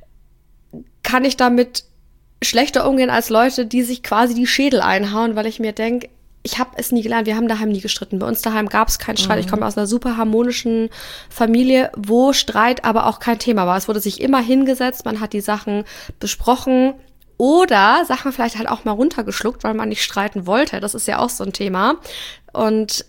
kann ich damit schlechter umgehen als Leute, die sich quasi die Schädel einhauen, weil ich mir denke, ich habe es nie gelernt, wir haben daheim nie gestritten. Bei uns daheim gab es keinen Streit. Ich komme aus einer super harmonischen Familie, wo Streit aber auch kein Thema war. Es wurde sich immer hingesetzt, man hat die Sachen besprochen oder Sachen vielleicht halt auch mal runtergeschluckt, weil man nicht streiten wollte. Das ist ja auch so ein Thema. Und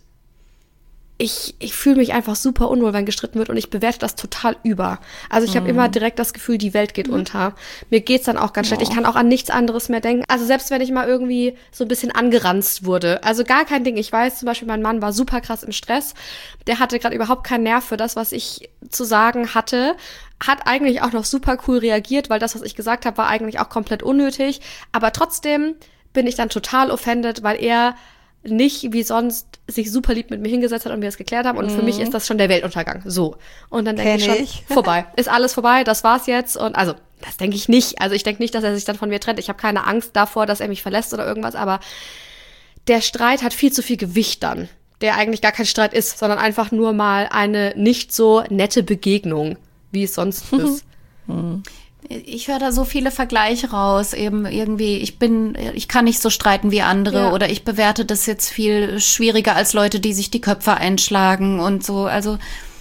ich fühle mich einfach super unwohl, wenn gestritten wird und ich bewerte das total über. Also ich habe immer direkt das Gefühl, die Welt geht unter. Mir geht's dann auch ganz schlecht. Ich kann auch an nichts anderes mehr denken. Also selbst wenn ich mal irgendwie so ein bisschen angeranzt wurde. Also gar kein Ding. Ich weiß zum Beispiel, mein Mann war super krass im Stress. Der hatte gerade überhaupt keinen Nerv für das, was ich zu sagen hatte. Hat eigentlich auch noch super cool reagiert, weil das, was ich gesagt habe, war eigentlich auch komplett unnötig. Aber trotzdem bin ich dann total offended, weil er nicht wie sonst sich super lieb mit mir hingesetzt hat und wir es geklärt haben. Und für mich ist das schon der Weltuntergang. So. Und dann denke ich schon, vorbei. Ist alles vorbei, das war's jetzt. Und also, das denke ich nicht. Also ich denke nicht, dass er sich dann von mir trennt. Ich habe keine Angst davor, dass er mich verlässt oder irgendwas. Aber der Streit hat viel zu viel Gewicht dann. Der eigentlich gar kein Streit ist, sondern einfach nur mal eine nicht so nette Begegnung, wie es sonst ist. Ich höre da so viele Vergleiche raus, eben irgendwie, ich kann nicht so streiten wie andere oder ich bewerte das jetzt viel schwieriger als Leute, die sich die Köpfe einschlagen und so. Also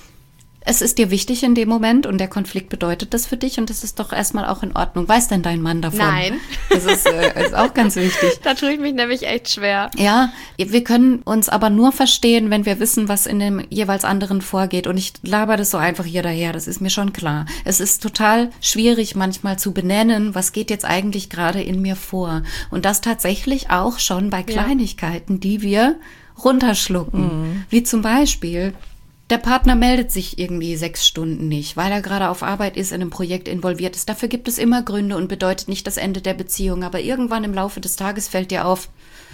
es ist dir wichtig in dem Moment und der Konflikt bedeutet das für dich und das ist doch erstmal auch in Ordnung. Weiß denn dein Mann davon? Nein. Das ist auch ganz wichtig. Da tue ich mich nämlich echt schwer. Ja, wir können uns aber nur verstehen, wenn wir wissen, was in dem jeweils anderen vorgeht. Und ich laber das so einfach hier daher, das ist mir schon klar. Es ist total schwierig manchmal zu benennen, was geht jetzt eigentlich gerade in mir vor. Und das tatsächlich auch schon bei Kleinigkeiten, die wir runterschlucken. Wie zum Beispiel, der Partner meldet sich irgendwie 6 Stunden nicht, weil er gerade auf Arbeit ist, in einem Projekt involviert ist. Dafür gibt es immer Gründe und bedeutet nicht das Ende der Beziehung. Aber irgendwann im Laufe des Tages fällt dir auf,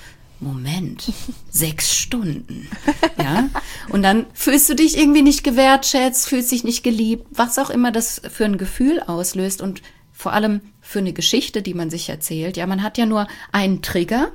Moment, 6 Stunden. Ja? Und dann fühlst du dich irgendwie nicht gewertschätzt, fühlst dich nicht geliebt, was auch immer das für ein Gefühl auslöst und vor allem für eine Geschichte, die man sich erzählt. Ja, man hat ja nur einen Trigger,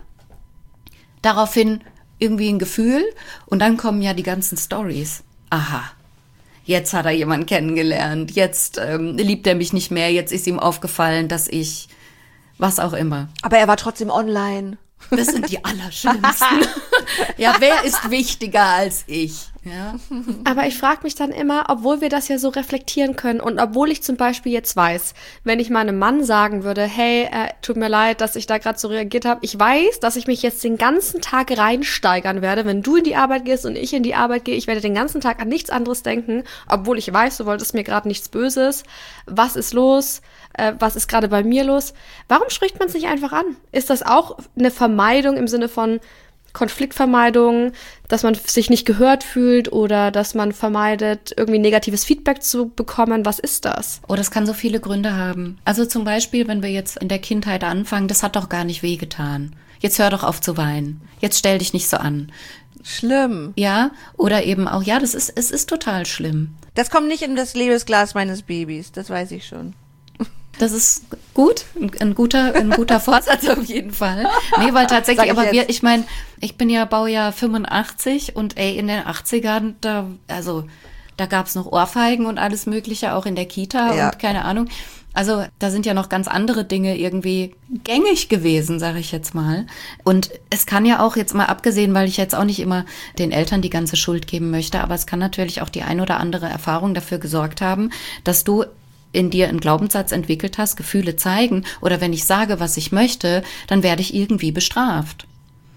daraufhin irgendwie ein Gefühl und dann kommen ja die ganzen Storys. Aha, jetzt hat er jemanden kennengelernt, jetzt liebt er mich nicht mehr, jetzt ist ihm aufgefallen, dass ich, was auch immer. Aber er war trotzdem online. Das sind die Allerschlimmsten. Ja, wer ist wichtiger als ich? Ja. Aber ich frage mich dann immer, obwohl wir das ja so reflektieren können und obwohl ich zum Beispiel jetzt weiß, wenn ich meinem Mann sagen würde, hey, tut mir leid, dass ich da gerade so reagiert habe. Ich weiß, dass ich mich jetzt den ganzen Tag reinsteigern werde, wenn du in die Arbeit gehst und ich in die Arbeit gehe. Ich werde den ganzen Tag an nichts anderes denken, obwohl ich weiß, du wolltest mir gerade nichts Böses. Was ist los? Was ist gerade bei mir los? Warum spricht man es nicht einfach an? Ist das auch eine Vermeidung im Sinne von Konfliktvermeidung, dass man sich nicht gehört fühlt oder dass man vermeidet, irgendwie negatives Feedback zu bekommen? Was ist das? Oh, das kann so viele Gründe haben. Also zum Beispiel, wenn wir jetzt in der Kindheit anfangen, das hat doch gar nicht wehgetan. Jetzt hör doch auf zu weinen. Jetzt stell dich nicht so an. Schlimm. Ja, oder eben auch, ja, es ist total schlimm. Das kommt nicht in das Lebensglas meines Babys, das weiß ich schon. Das ist gut, ein guter Vorsatz auf jeden Fall. Nee, weil tatsächlich, aber ich meine, ich bin ja Baujahr 85 und in den 80ern, da gab's noch Ohrfeigen und alles Mögliche, auch in der Kita und keine Ahnung. Also da sind ja noch ganz andere Dinge irgendwie gängig gewesen, sage ich jetzt mal. Und es kann ja auch jetzt mal abgesehen, weil ich jetzt auch nicht immer den Eltern die ganze Schuld geben möchte, aber es kann natürlich auch die ein oder andere Erfahrung dafür gesorgt haben, dass du in dir einen Glaubenssatz entwickelt hast, Gefühle zeigen oder wenn ich sage, was ich möchte, dann werde ich irgendwie bestraft.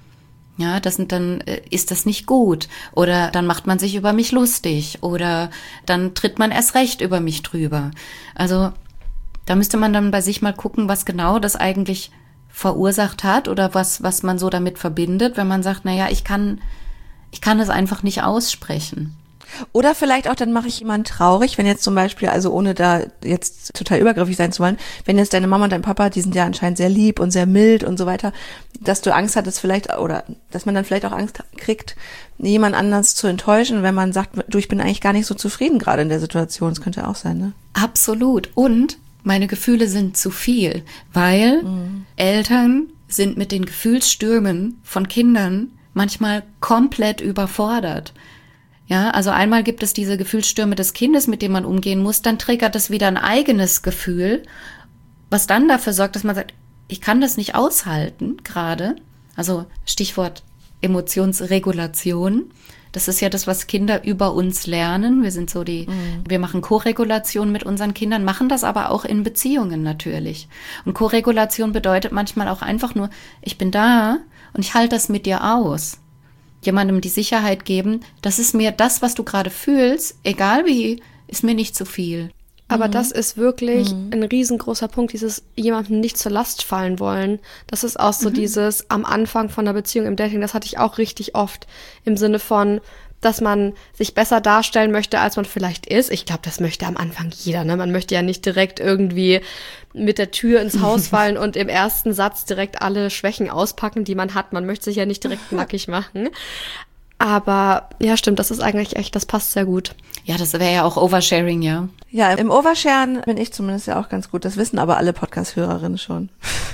Ja, dann ist das nicht gut oder dann macht man sich über mich lustig oder dann tritt man erst recht über mich drüber. Also da müsste man dann bei sich mal gucken, was genau das eigentlich verursacht hat oder was man so damit verbindet, wenn man sagt, naja, ich kann ich kann es einfach nicht aussprechen. Oder vielleicht auch, dann mache ich jemanden traurig, wenn jetzt zum Beispiel, also ohne da jetzt total übergriffig sein zu wollen, wenn jetzt deine Mama und dein Papa, die sind ja anscheinend sehr lieb und sehr mild und so weiter, dass du Angst hattest vielleicht, oder dass man dann vielleicht auch Angst kriegt, jemand anders zu enttäuschen, wenn man sagt, du, ich bin eigentlich gar nicht so zufrieden gerade in der Situation. Das könnte auch sein, ne? Absolut. Und meine Gefühle sind zu viel, weil Eltern sind mit den Gefühlsstürmen von Kindern manchmal komplett überfordert. Ja, also einmal gibt es diese Gefühlsstürme des Kindes, mit denen man umgehen muss, dann triggert es wieder ein eigenes Gefühl, was dann dafür sorgt, dass man sagt, ich kann das nicht aushalten gerade. Also Stichwort Emotionsregulation. Das ist ja das, was Kinder über uns lernen. Wir sind so wir machen Koregulation mit unseren Kindern, machen das aber auch in Beziehungen natürlich. Und Koregulation bedeutet manchmal auch einfach nur, ich bin da und ich halte das mit dir aus. Jemandem die Sicherheit geben, das ist mir das, was du gerade fühlst, egal wie, ist mir nicht zu viel. Aber das ist wirklich ein riesengroßer Punkt, dieses jemandem nicht zur Last fallen wollen. Das ist auch so dieses am Anfang von einer Beziehung im Dating, das hatte ich auch richtig oft im Sinne von, dass man sich besser darstellen möchte, als man vielleicht ist. Ich glaube, das möchte am Anfang jeder, ne? Man möchte ja nicht direkt irgendwie mit der Tür ins Haus fallen und im ersten Satz direkt alle Schwächen auspacken, die man hat. Man möchte sich ja nicht direkt nackig machen. Aber ja, stimmt, das ist eigentlich echt, das passt sehr gut. Ja, das wäre ja auch Oversharing, ja. Ja, im Oversharen bin ich zumindest ja auch ganz gut. Das wissen aber alle Podcast-Hörerinnen schon.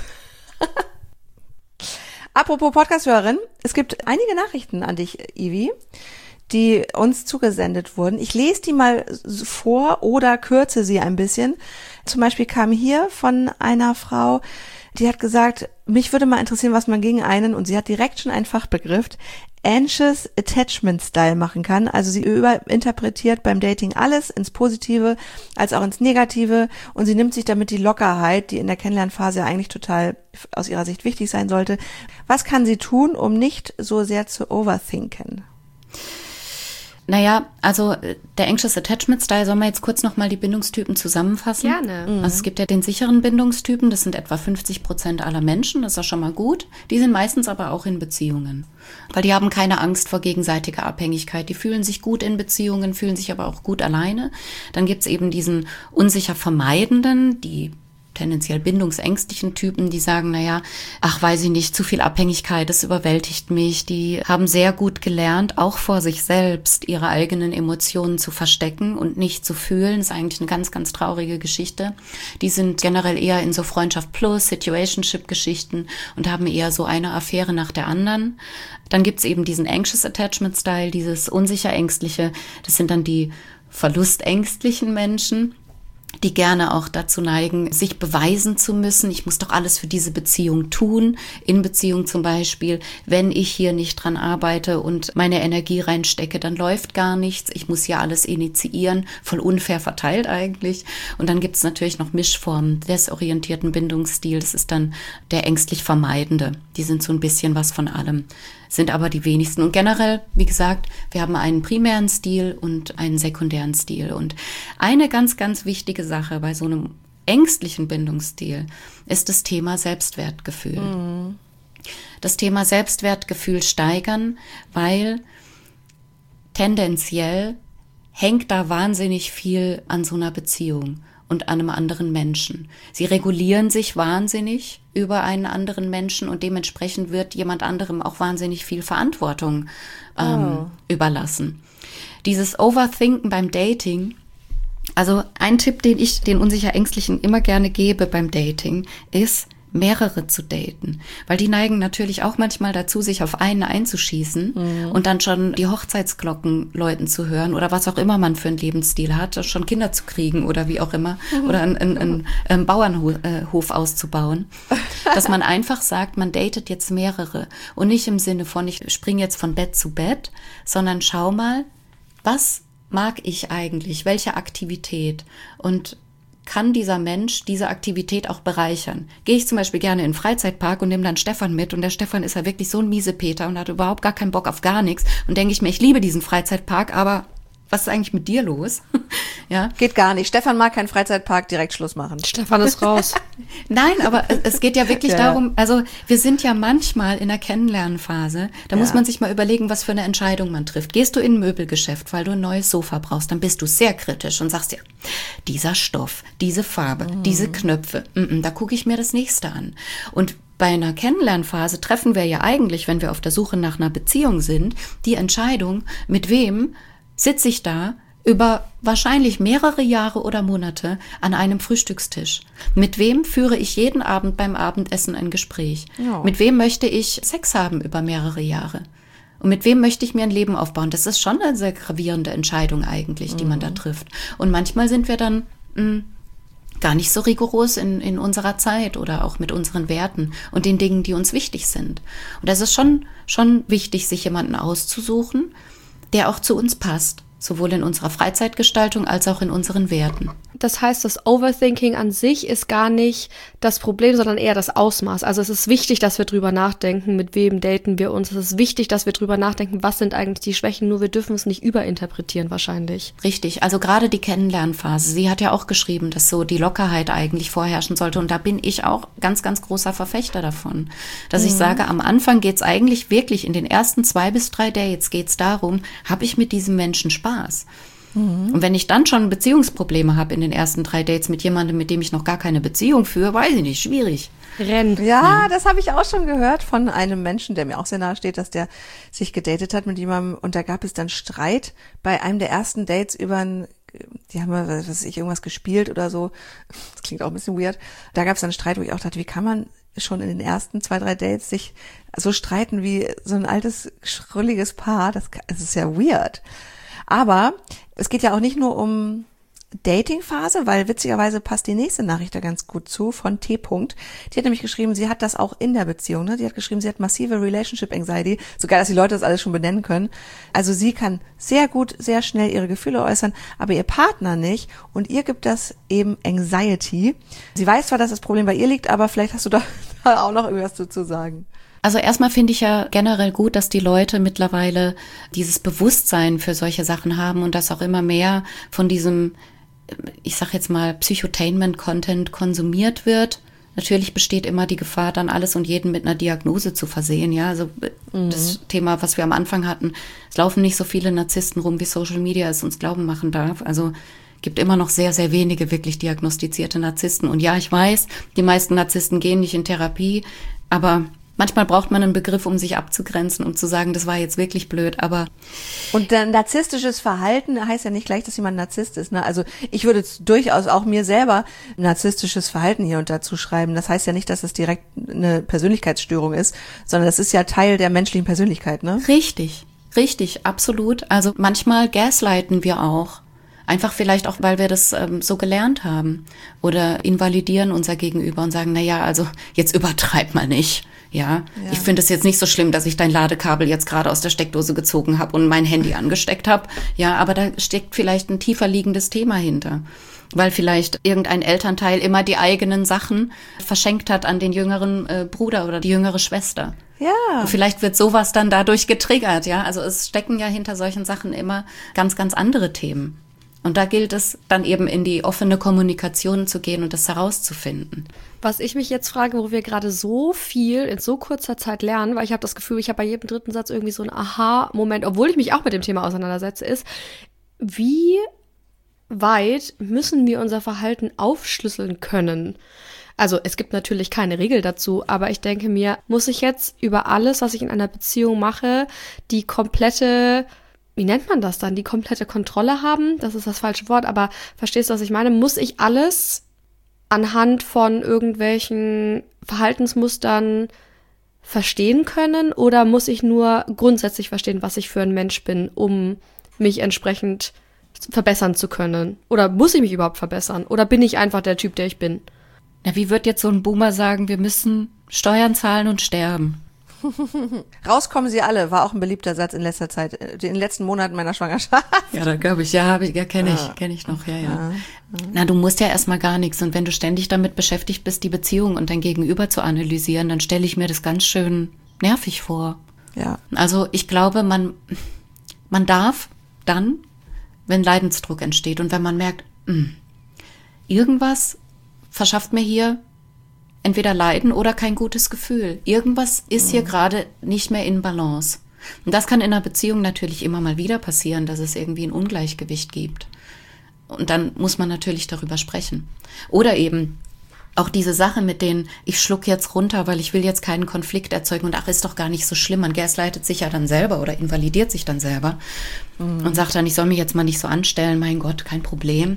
Apropos Podcast-Hörerin, es gibt einige Nachrichten an dich, Ivi, die uns zugesendet wurden. Ich lese die mal vor oder kürze sie ein bisschen. Zum Beispiel kam hier von einer Frau, die hat gesagt, mich würde mal interessieren, was man gegen einen, und sie hat direkt schon einen Fachbegriff, Anxious Attachment Style machen kann. Also sie überinterpretiert beim Dating alles ins Positive als auch ins Negative, und sie nimmt sich damit die Lockerheit, die in der Kennenlernphase eigentlich total aus ihrer Sicht wichtig sein sollte. Was kann sie tun, um nicht so sehr zu overthinken? Naja, also der Anxious Attachment Style, sollen wir jetzt kurz nochmal die Bindungstypen zusammenfassen? Gerne. Also es gibt ja den sicheren Bindungstypen, das sind etwa 50% aller Menschen, das ist ja schon mal gut. Die sind meistens aber auch in Beziehungen, weil die haben keine Angst vor gegenseitiger Abhängigkeit. Die fühlen sich gut in Beziehungen, fühlen sich aber auch gut alleine. Dann gibt's eben diesen unsicher vermeidenden, die tendenziell bindungsängstlichen Typen, die sagen, naja, ach, weiß ich nicht, zu viel Abhängigkeit, das überwältigt mich. Die haben sehr gut gelernt, auch vor sich selbst ihre eigenen Emotionen zu verstecken und nicht zu fühlen. Das ist eigentlich eine ganz, ganz traurige Geschichte. Die sind generell eher in so Freundschaft plus, Situationship-Geschichten und haben eher so eine Affäre nach der anderen. Dann gibt's eben diesen Anxious Attachment Style, dieses unsicher ängstliche. Das sind dann die verlustängstlichen Menschen, die gerne auch dazu neigen, sich beweisen zu müssen. Ich muss doch alles für diese Beziehung tun. In Beziehung zum Beispiel, wenn ich hier nicht dran arbeite und meine Energie reinstecke, dann läuft gar nichts. Ich muss ja alles initiieren. Voll unfair verteilt eigentlich. Und dann gibt es natürlich noch Mischformen des orientierten Bindungsstils. Das ist dann der ängstlich Vermeidende. Die sind so ein bisschen was von allem, sind aber die wenigsten. Und generell, wie gesagt, wir haben einen primären Stil und einen sekundären Stil. Und eine ganz, ganz wichtige Sache bei so einem ängstlichen Bindungsstil ist das Thema Selbstwertgefühl. Das Thema Selbstwertgefühl steigern, weil tendenziell hängt da wahnsinnig viel an so einer Beziehung und an einem anderen Menschen. Sie regulieren sich wahnsinnig über einen anderen Menschen und dementsprechend wird jemand anderem auch wahnsinnig viel Verantwortung überlassen. Dieses Overthinken beim Dating, also ein Tipp, den ich den unsicher Ängstlichen immer gerne gebe beim Dating, ist, mehrere zu daten, weil die neigen natürlich auch manchmal dazu, sich auf einen einzuschießen und dann schon die Hochzeitsglocken läuten zu hören oder was auch immer man für einen Lebensstil hat, schon Kinder zu kriegen oder wie auch immer oder einen Bauernhof auszubauen, dass man einfach sagt, man datet jetzt mehrere und nicht im Sinne von, ich springe jetzt von Bett zu Bett, sondern schau mal, was mag ich eigentlich, welche Aktivität und kann dieser Mensch diese Aktivität auch bereichern? Gehe ich zum Beispiel gerne in den Freizeitpark und nehme dann Stefan mit und der Stefan ist ja wirklich so ein Miesepeter und hat überhaupt gar keinen Bock auf gar nichts und denke ich mir, ich liebe diesen Freizeitpark, aber was ist eigentlich mit dir los? Ja. Geht gar nicht. Stefan mag keinen Freizeitpark, direkt Schluss machen. Stefan ist raus. Nein, aber es geht ja wirklich darum, also wir sind ja manchmal in der Kennenlernphase, da muss man sich mal überlegen, was für eine Entscheidung man trifft. Gehst du in ein Möbelgeschäft, weil du ein neues Sofa brauchst, dann bist du sehr kritisch und sagst dir, dieser Stoff, diese Farbe, diese Knöpfe, da gucke ich mir das nächste an. Und bei einer Kennenlernphase treffen wir ja eigentlich, wenn wir auf der Suche nach einer Beziehung sind, die Entscheidung, mit wem sitze ich da über wahrscheinlich mehrere Jahre oder Monate an einem Frühstückstisch. Mit wem führe ich jeden Abend beim Abendessen ein Gespräch? Ja. Mit wem möchte ich Sex haben über mehrere Jahre? Und mit wem möchte ich mir ein Leben aufbauen? Das ist schon eine sehr gravierende Entscheidung eigentlich, die man da trifft. Und manchmal sind wir dann gar nicht so rigoros in unserer Zeit oder auch mit unseren Werten und den Dingen, die uns wichtig sind. Und das ist schon wichtig, sich jemanden auszusuchen, der auch zu uns passt. Sowohl in unserer Freizeitgestaltung als auch in unseren Werten. Das heißt, das Overthinking an sich ist gar nicht das Problem, sondern eher das Ausmaß. Also es ist wichtig, dass wir drüber nachdenken, mit wem daten wir uns. Es ist wichtig, dass wir drüber nachdenken, was sind eigentlich die Schwächen, nur wir dürfen es nicht überinterpretieren wahrscheinlich. Richtig, also gerade die Kennenlernphase. Sie hat ja auch geschrieben, dass so die Lockerheit eigentlich vorherrschen sollte. Und da bin ich auch ganz, ganz großer Verfechter davon. Dass ich sage, am Anfang geht's eigentlich wirklich in den ersten 2 bis 3 Dates geht's darum, habe ich mit diesem Menschen Spaß? Und wenn ich dann schon Beziehungsprobleme habe in den ersten 3 Dates mit jemandem, mit dem ich noch gar keine Beziehung führe, weiß ich nicht, schwierig. Rennt. Ja, das habe ich auch schon gehört von einem Menschen, der mir auch sehr nahe steht, dass der sich gedatet hat mit jemandem und da gab es dann Streit bei einem der ersten Dates die haben mal, was weiß ich, irgendwas gespielt oder so. Das klingt auch ein bisschen weird. Da gab es dann Streit, wo ich auch dachte, wie kann man schon in den ersten 2, 3 Dates sich so streiten wie so ein altes, schrulliges Paar? Das ist ja weird. Aber es geht ja auch nicht nur um Datingphase, weil witzigerweise passt die nächste Nachricht da ganz gut zu von T. Die hat nämlich geschrieben, sie hat das auch in der Beziehung. Ne? Die hat geschrieben, sie hat massive Relationship Anxiety. So geil, dass die Leute das alles schon benennen können. Also sie kann sehr gut, sehr schnell ihre Gefühle äußern, aber ihr Partner nicht. Und ihr gibt das eben Anxiety. Sie weiß zwar, dass das Problem bei ihr liegt, aber vielleicht hast du da auch noch irgendwas zu sagen. Also erstmal finde ich ja generell gut, dass die Leute mittlerweile dieses Bewusstsein für solche Sachen haben und dass auch immer mehr von diesem, ich sag jetzt mal, Psychotainment-Content konsumiert wird. Natürlich besteht immer die Gefahr, dann alles und jeden mit einer Diagnose zu versehen. Ja, also das Thema, was wir am Anfang hatten, es laufen nicht so viele Narzissten rum, wie Social Media es uns glauben machen darf. Also gibt immer noch sehr, sehr wenige wirklich diagnostizierte Narzissten. Und ja, ich weiß, die meisten Narzissten gehen nicht in Therapie, aber manchmal braucht man einen Begriff, um sich abzugrenzen, um zu sagen, das war jetzt wirklich blöd, aber... Und narzisstisches Verhalten heißt ja nicht gleich, dass jemand Narzisst ist. Ne? Also ich würde durchaus auch mir selber narzisstisches Verhalten hier und da zuschreiben. Das heißt ja nicht, dass es direkt eine Persönlichkeitsstörung ist, sondern das ist ja Teil der menschlichen Persönlichkeit, ne? Richtig, absolut. Also manchmal gaslighten wir auch. Einfach vielleicht auch, weil wir das so gelernt haben. Oder invalidieren unser Gegenüber und sagen, na ja, also jetzt übertreib mal nicht. Ja, ich finde es jetzt nicht so schlimm, dass ich dein Ladekabel jetzt gerade aus der Steckdose gezogen habe und mein Handy angesteckt habe. Ja, aber da steckt vielleicht ein tiefer liegendes Thema hinter. Weil vielleicht irgendein Elternteil immer die eigenen Sachen verschenkt hat an den jüngeren Bruder oder die jüngere Schwester. Ja. Und vielleicht wird sowas dann dadurch getriggert, ja. Also es stecken ja hinter solchen Sachen immer ganz, ganz andere Themen. Und da gilt es dann eben in die offene Kommunikation zu gehen und das herauszufinden. Was ich mich jetzt frage, wo wir gerade so viel in so kurzer Zeit lernen, weil ich habe das Gefühl, ich habe bei jedem dritten Satz irgendwie so einen Aha-Moment, obwohl ich mich auch mit dem Thema auseinandersetze, ist, wie weit müssen wir unser Verhalten aufschlüsseln können? Also es gibt natürlich keine Regel dazu, aber ich denke mir, muss ich jetzt über alles, was ich in einer Beziehung mache, die komplette... Wie nennt man das dann? Die komplette Kontrolle haben? Das ist das falsche Wort, aber verstehst du, was ich meine? Muss ich alles anhand von irgendwelchen Verhaltensmustern verstehen können oder muss ich nur grundsätzlich verstehen, was ich für ein Mensch bin, um mich entsprechend verbessern zu können? Oder muss ich mich überhaupt verbessern? Oder bin ich einfach der Typ, der ich bin? Ja, wie wird jetzt so ein Boomer sagen, wir müssen Steuern zahlen und sterben? Rauskommen sie alle, war auch ein beliebter Satz in letzter Zeit, in den letzten Monaten meiner Schwangerschaft. Ja, da glaube ich, kenne ich noch, ja. Na, du musst ja erstmal gar nichts und wenn du ständig damit beschäftigt bist, die Beziehung und dein Gegenüber zu analysieren, dann stelle ich mir das ganz schön nervig vor. Ja. Also ich glaube, man darf dann wenn Leidensdruck entsteht und wenn man merkt, irgendwas verschafft mir hier entweder Leiden oder kein gutes Gefühl. Irgendwas ist hier gerade nicht mehr in Balance. Und das kann in einer Beziehung natürlich immer mal wieder passieren, dass es irgendwie ein Ungleichgewicht gibt. Und dann muss man natürlich darüber sprechen. Oder eben auch diese Sache mit denen, ich schluck jetzt runter, weil ich will jetzt keinen Konflikt erzeugen und ach, ist doch gar nicht so schlimm. Man gaslightet sich ja dann selber oder invalidiert sich dann selber und sagt dann, ich soll mich jetzt mal nicht so anstellen, mein Gott, kein Problem.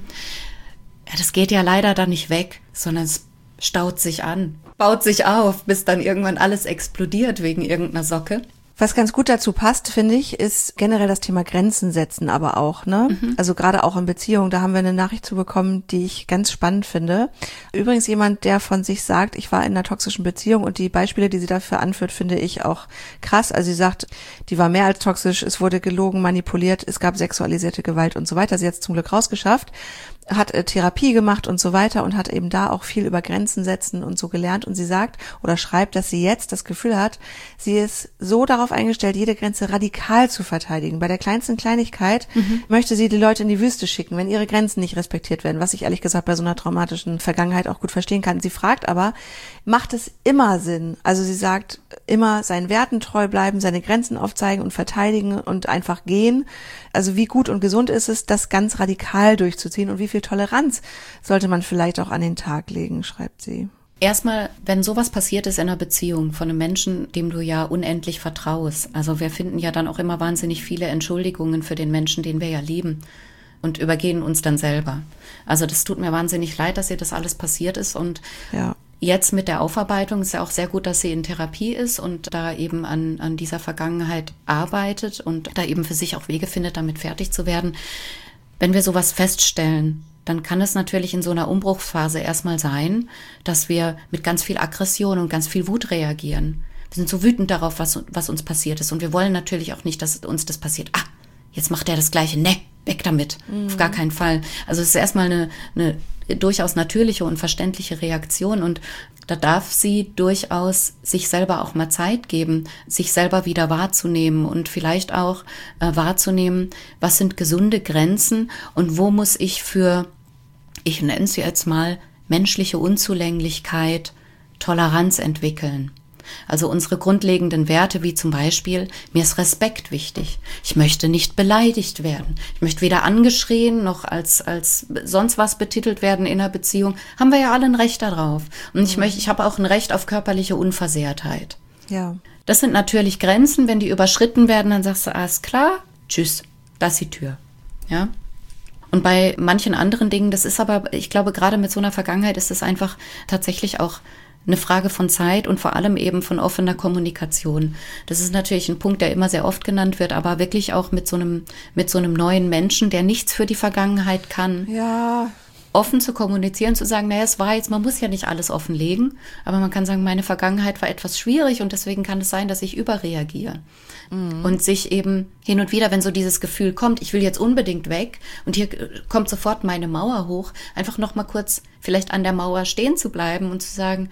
Ja, das geht ja leider dann nicht weg, sondern es staut sich an, baut sich auf, bis dann irgendwann alles explodiert wegen irgendeiner Socke. Was ganz gut dazu passt, finde ich, ist generell das Thema Grenzen setzen, aber auch, ne? Also gerade auch in Beziehungen, da haben wir eine Nachricht zu bekommen, die ich ganz spannend finde. Übrigens jemand, der von sich sagt, ich war in einer toxischen Beziehung und die Beispiele, die sie dafür anführt, finde ich auch krass. Also sie sagt, die war mehr als toxisch, es wurde gelogen, manipuliert, es gab sexualisierte Gewalt und so weiter. Sie hat es zum Glück rausgeschafft, hat Therapie gemacht und so weiter und hat eben da auch viel über Grenzen setzen und so gelernt. Und sie sagt oder schreibt, dass sie jetzt das Gefühl hat, sie ist so darauf eingestellt, jede Grenze radikal zu verteidigen. Bei der kleinsten Kleinigkeit möchte sie die Leute in die Wüste schicken, wenn ihre Grenzen nicht respektiert werden, was ich ehrlich gesagt bei so einer traumatischen Vergangenheit auch gut verstehen kann. Sie fragt aber, macht es immer Sinn? Also sie sagt, immer seinen Werten treu bleiben, seine Grenzen aufzeigen und verteidigen und einfach gehen. Also wie gut und gesund ist es, das ganz radikal durchzuziehen und wie viel Toleranz sollte man vielleicht auch an den Tag legen, schreibt sie. Erstmal, wenn sowas passiert ist in einer Beziehung von einem Menschen, dem du ja unendlich vertraust, also wir finden ja dann auch immer wahnsinnig viele Entschuldigungen für den Menschen, den wir ja lieben und übergehen uns dann selber. Also das tut mir wahnsinnig leid, dass ihr das alles passiert ist und ja. Jetzt mit der Aufarbeitung ist ja auch sehr gut, dass sie in Therapie ist und da eben an dieser Vergangenheit arbeitet und da eben für sich auch Wege findet, damit fertig zu werden. Wenn wir sowas feststellen, dann kann es natürlich in so einer Umbruchsphase erstmal sein, dass wir mit ganz viel Aggression und ganz viel Wut reagieren. Wir sind so wütend darauf, was uns passiert ist und wir wollen natürlich auch nicht, dass uns das passiert. Ah, jetzt macht er das Gleiche. Ne, weg damit. Auf gar keinen Fall. Also es ist erstmal eine durchaus natürliche und verständliche Reaktion und da darf sie durchaus sich selber auch mal Zeit geben, sich selber wieder wahrzunehmen und vielleicht auch wahrzunehmen, was sind gesunde Grenzen und wo muss ich für, ich nenne es jetzt mal, menschliche Unzulänglichkeit, Toleranz entwickeln. Also unsere grundlegenden Werte, wie zum Beispiel, mir ist Respekt wichtig. Ich möchte nicht beleidigt werden. Ich möchte weder angeschrien noch als sonst was betitelt werden in einer Beziehung. Haben wir ja alle ein Recht darauf. Und ich habe auch ein Recht auf körperliche Unversehrtheit. Ja. Das sind natürlich Grenzen. Wenn die überschritten werden, dann sagst du, alles klar, tschüss, das ist die Tür. Ja. Und bei manchen anderen Dingen, das ist aber, ich glaube, gerade mit so einer Vergangenheit ist es einfach tatsächlich auch eine Frage von Zeit und vor allem eben von offener Kommunikation. Das ist natürlich ein Punkt, der immer sehr oft genannt wird, aber wirklich auch mit so einem neuen Menschen, der nichts für die Vergangenheit kann. Ja. Offen zu kommunizieren, zu sagen, naja, es war jetzt, man muss ja nicht alles offenlegen, aber man kann sagen, meine Vergangenheit war etwas schwierig und deswegen kann es sein, dass ich überreagiere. Und sich eben hin und wieder, wenn so dieses Gefühl kommt, ich will jetzt unbedingt weg und hier kommt sofort meine Mauer hoch, einfach noch mal kurz vielleicht an der Mauer stehen zu bleiben und zu sagen,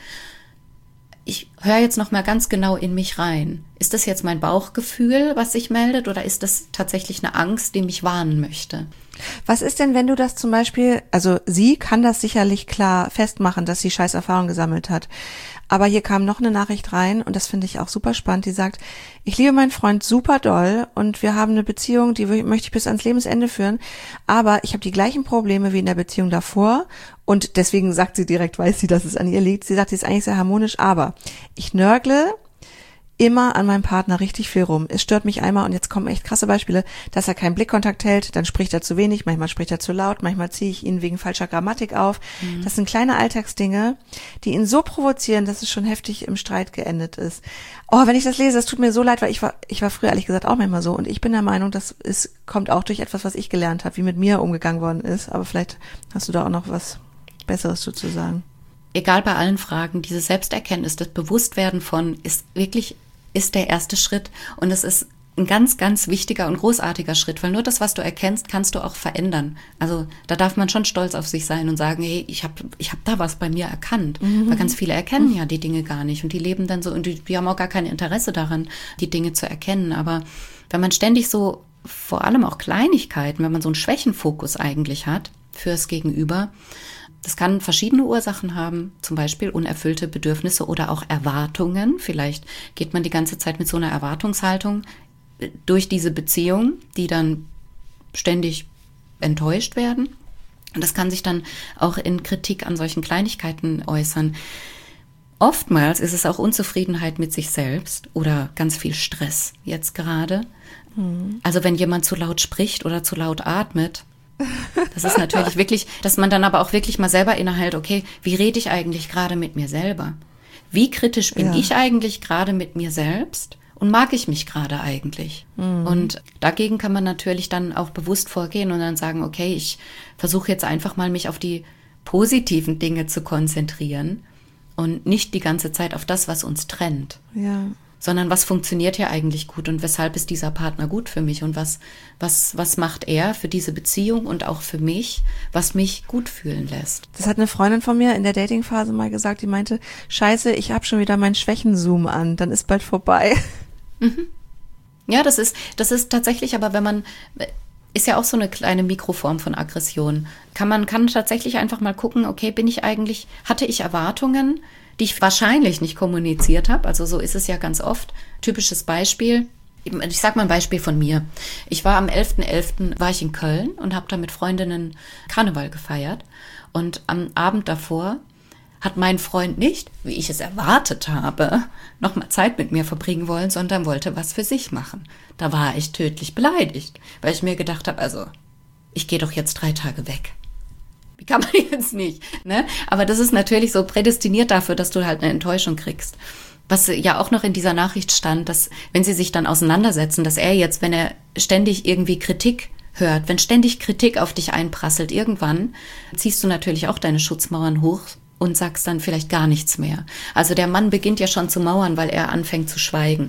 ich höre jetzt noch mal ganz genau in mich rein. Ist das jetzt mein Bauchgefühl, was sich meldet, oder ist das tatsächlich eine Angst, die mich warnen möchte? Was ist denn, wenn du das zum Beispiel, also sie kann das sicherlich klar festmachen, dass sie scheiß Erfahrungen gesammelt hat. Aber hier kam noch eine Nachricht rein und das finde ich auch super spannend, die sagt, ich liebe meinen Freund super doll und wir haben eine Beziehung, die möchte ich bis ans Lebensende führen, aber ich habe die gleichen Probleme wie in der Beziehung davor und deswegen sagt sie direkt, weiß sie, dass es an ihr liegt. Sie sagt, sie ist eigentlich sehr harmonisch, aber ich nörgle immer an meinem Partner richtig viel rum. Es stört mich einmal, und jetzt kommen echt krasse Beispiele, dass er keinen Blickkontakt hält, dann spricht er zu wenig, manchmal spricht er zu laut, manchmal ziehe ich ihn wegen falscher Grammatik auf. Das sind kleine Alltagsdinge, die ihn so provozieren, dass es schon heftig im Streit geendet ist. Oh, wenn ich das lese, das tut mir so leid, weil ich war früher ehrlich gesagt auch manchmal so, und ich bin der Meinung, kommt auch durch etwas, was ich gelernt habe, wie mit mir umgegangen worden ist, aber vielleicht hast du da auch noch was Besseres zu sagen. Egal, bei allen Fragen, diese Selbsterkenntnis, das Bewusstwerden von ist der erste Schritt, und es ist ein ganz, ganz wichtiger und großartiger Schritt, weil nur das, was du erkennst, kannst du auch verändern. Also da darf man schon stolz auf sich sein und sagen, hey, ich hab da was bei mir erkannt. Weil ganz viele erkennen ja die Dinge gar nicht und die leben dann so und die haben auch gar kein Interesse daran, die Dinge zu erkennen. Aber wenn man ständig so vor allem auch Kleinigkeiten, wenn man so einen Schwächenfokus eigentlich hat fürs Gegenüber, das kann verschiedene Ursachen haben, zum Beispiel unerfüllte Bedürfnisse oder auch Erwartungen. Vielleicht geht man die ganze Zeit mit so einer Erwartungshaltung durch diese Beziehung, die dann ständig enttäuscht werden. Und das kann sich dann auch in Kritik an solchen Kleinigkeiten äußern. Oftmals ist es auch Unzufriedenheit mit sich selbst oder ganz viel Stress jetzt gerade. Also wenn jemand zu laut spricht oder zu laut atmet, das ist natürlich wirklich, dass man dann aber auch wirklich mal selber innehält, okay, wie rede ich eigentlich gerade mit mir selber? Wie kritisch bin ich eigentlich gerade mit mir selbst? Und mag ich mich gerade eigentlich? Und dagegen kann man natürlich dann auch bewusst vorgehen und dann sagen, okay, ich versuche jetzt einfach mal, mich auf die positiven Dinge zu konzentrieren und nicht die ganze Zeit auf das, was uns trennt. Ja. Sondern was funktioniert hier eigentlich gut und weshalb ist dieser Partner gut für mich und was macht er für diese Beziehung und auch für mich, was mich gut fühlen lässt. Das hat eine Freundin von mir in der Datingphase mal gesagt, die meinte, Scheiße, ich habe schon wieder meinen Schwächenzoom an, dann ist bald vorbei. Ja, das ist tatsächlich, aber wenn man, ist ja auch so eine kleine Mikroform von Aggression, kann tatsächlich einfach mal gucken, okay, hatte ich Erwartungen, die ich wahrscheinlich nicht kommuniziert habe. Also so ist es ja ganz oft. Typisches Beispiel. Ich sag mal ein Beispiel von mir. Ich war am 11.11. war ich in Köln und habe da mit Freundinnen Karneval gefeiert. Und am Abend davor hat mein Freund nicht, wie ich es erwartet habe, nochmal Zeit mit mir verbringen wollen, sondern wollte was für sich machen. Da war ich tödlich beleidigt, weil ich mir gedacht habe, also ich gehe doch jetzt 3 Tage weg. Wie kann man jetzt nicht, ne? Aber das ist natürlich so prädestiniert dafür, dass du halt eine Enttäuschung kriegst. Was ja auch noch in dieser Nachricht stand, dass, wenn sie sich dann auseinandersetzen, dass er jetzt, wenn er ständig irgendwie Kritik hört, wenn ständig Kritik auf dich einprasselt, irgendwann ziehst du natürlich auch deine Schutzmauern hoch und sagst dann vielleicht gar nichts mehr. Also der Mann beginnt ja schon zu mauern, weil er anfängt zu schweigen.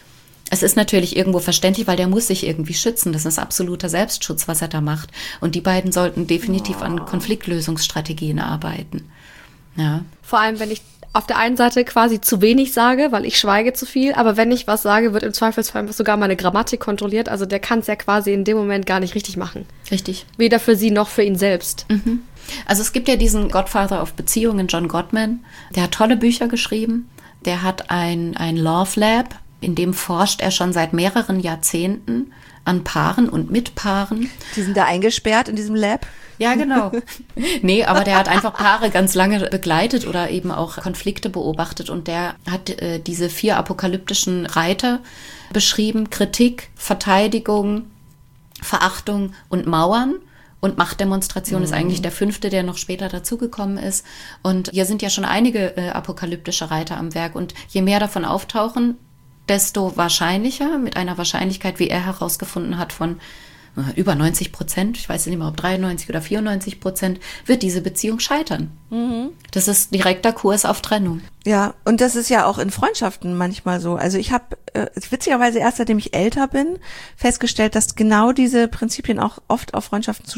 Es ist natürlich irgendwo verständlich, weil der muss sich irgendwie schützen. Das ist absoluter Selbstschutz, was er da macht. Und die beiden sollten definitiv an Konfliktlösungsstrategien arbeiten. Ja. Vor allem, wenn ich auf der einen Seite quasi zu wenig sage, weil ich schweige zu viel, aber wenn ich was sage, wird im Zweifelsfall sogar meine Grammatik kontrolliert. Also der kann es ja quasi in dem Moment gar nicht richtig machen. Richtig. Weder für sie noch für ihn selbst. Mhm. Also es gibt ja diesen Godfather of Beziehungen, John Gottman. Der hat tolle Bücher geschrieben. Der hat ein Love Lab, in dem forscht er schon seit mehreren Jahrzehnten an Paaren und mit Paaren. Die sind da eingesperrt in diesem Lab? Ja, genau. Nee, aber der hat einfach Paare ganz lange begleitet oder eben auch Konflikte beobachtet und der hat diese 4 apokalyptischen Reiter beschrieben: Kritik, Verteidigung, Verachtung und Mauern. Und Machtdemonstration ist eigentlich der 5., der noch später dazugekommen ist. Und hier sind ja schon einige apokalyptische Reiter am Werk. Und je mehr davon auftauchen, desto wahrscheinlicher, mit einer Wahrscheinlichkeit, wie er herausgefunden hat, von über 90%, ich weiß nicht mehr, ob 93 oder 94%, wird diese Beziehung scheitern. Mhm. Das ist direkter Kurs auf Trennung. Ja, und das ist ja auch in Freundschaften manchmal so. Also ich habe witzigerweise erst, seitdem ich älter bin, festgestellt, dass genau diese Prinzipien auch oft auf Freundschaften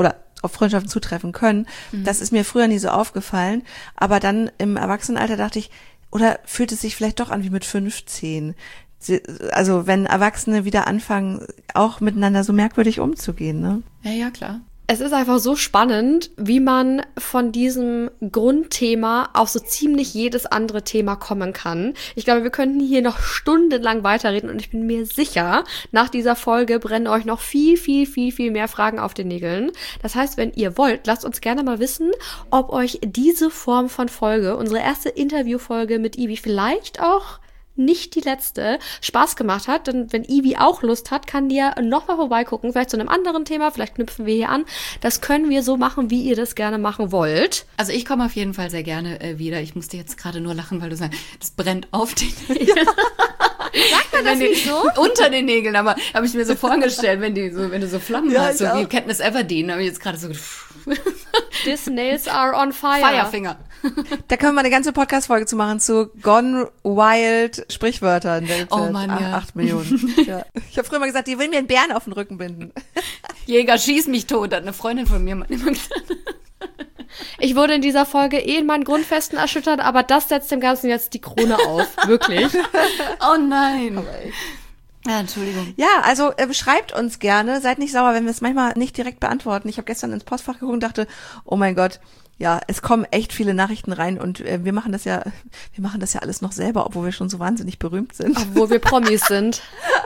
zutreffen können. Mhm. Das ist mir früher nie so aufgefallen. Aber dann im Erwachsenenalter dachte ich, oder fühlt es sich vielleicht doch an wie mit 15? Also wenn Erwachsene wieder anfangen, auch miteinander so merkwürdig umzugehen, ne? Ja, klar. Es ist einfach so spannend, wie man von diesem Grundthema auf so ziemlich jedes andere Thema kommen kann. Ich glaube, wir könnten hier noch stundenlang weiterreden und ich bin mir sicher, nach dieser Folge brennen euch noch viel, viel, viel, viel mehr Fragen auf den Nägeln. Das heißt, wenn ihr wollt, lasst uns gerne mal wissen, ob euch diese Form von Folge, unsere erste Interviewfolge mit Ivi, vielleicht auch nicht die letzte, Spaß gemacht hat. Denn wenn Ivi auch Lust hat, kann die ja nochmal vorbeigucken, vielleicht zu einem anderen Thema, vielleicht knüpfen wir hier an. Das können wir so machen, wie ihr das gerne machen wollt. Also ich komme auf jeden Fall sehr gerne wieder. Ich musste jetzt gerade nur lachen, weil du sagst, das brennt auf den Nägeln. Sagt man das nicht so? Unter den Nägeln, aber habe ich mir so vorgestellt, wenn du so Flammen hast, so wie Katniss Everdeen, habe ich jetzt gerade so These nails are on fire. Firefinger. Da können wir mal eine ganze Podcast-Folge zu machen, zu Gone Wild Sprichwörtern. Oh Mann, ja. 8 Millionen. Ja. Ich habe früher mal gesagt, die will mir einen Bären auf den Rücken binden. Jäger, schieß mich tot, hat eine Freundin von mir immer gesagt. Ich wurde in dieser Folge in meinen Grundfesten erschüttert, aber das setzt dem Ganzen jetzt die Krone auf. Wirklich. Oh nein. Ja, Entschuldigung. Ja, also schreibt uns gerne, seid nicht sauer, wenn wir es manchmal nicht direkt beantworten. Ich habe gestern ins Postfach geguckt und dachte, oh mein Gott, ja, es kommen echt viele Nachrichten rein und wir machen das ja alles noch selber, obwohl wir schon so wahnsinnig berühmt sind. Obwohl wir Promis sind.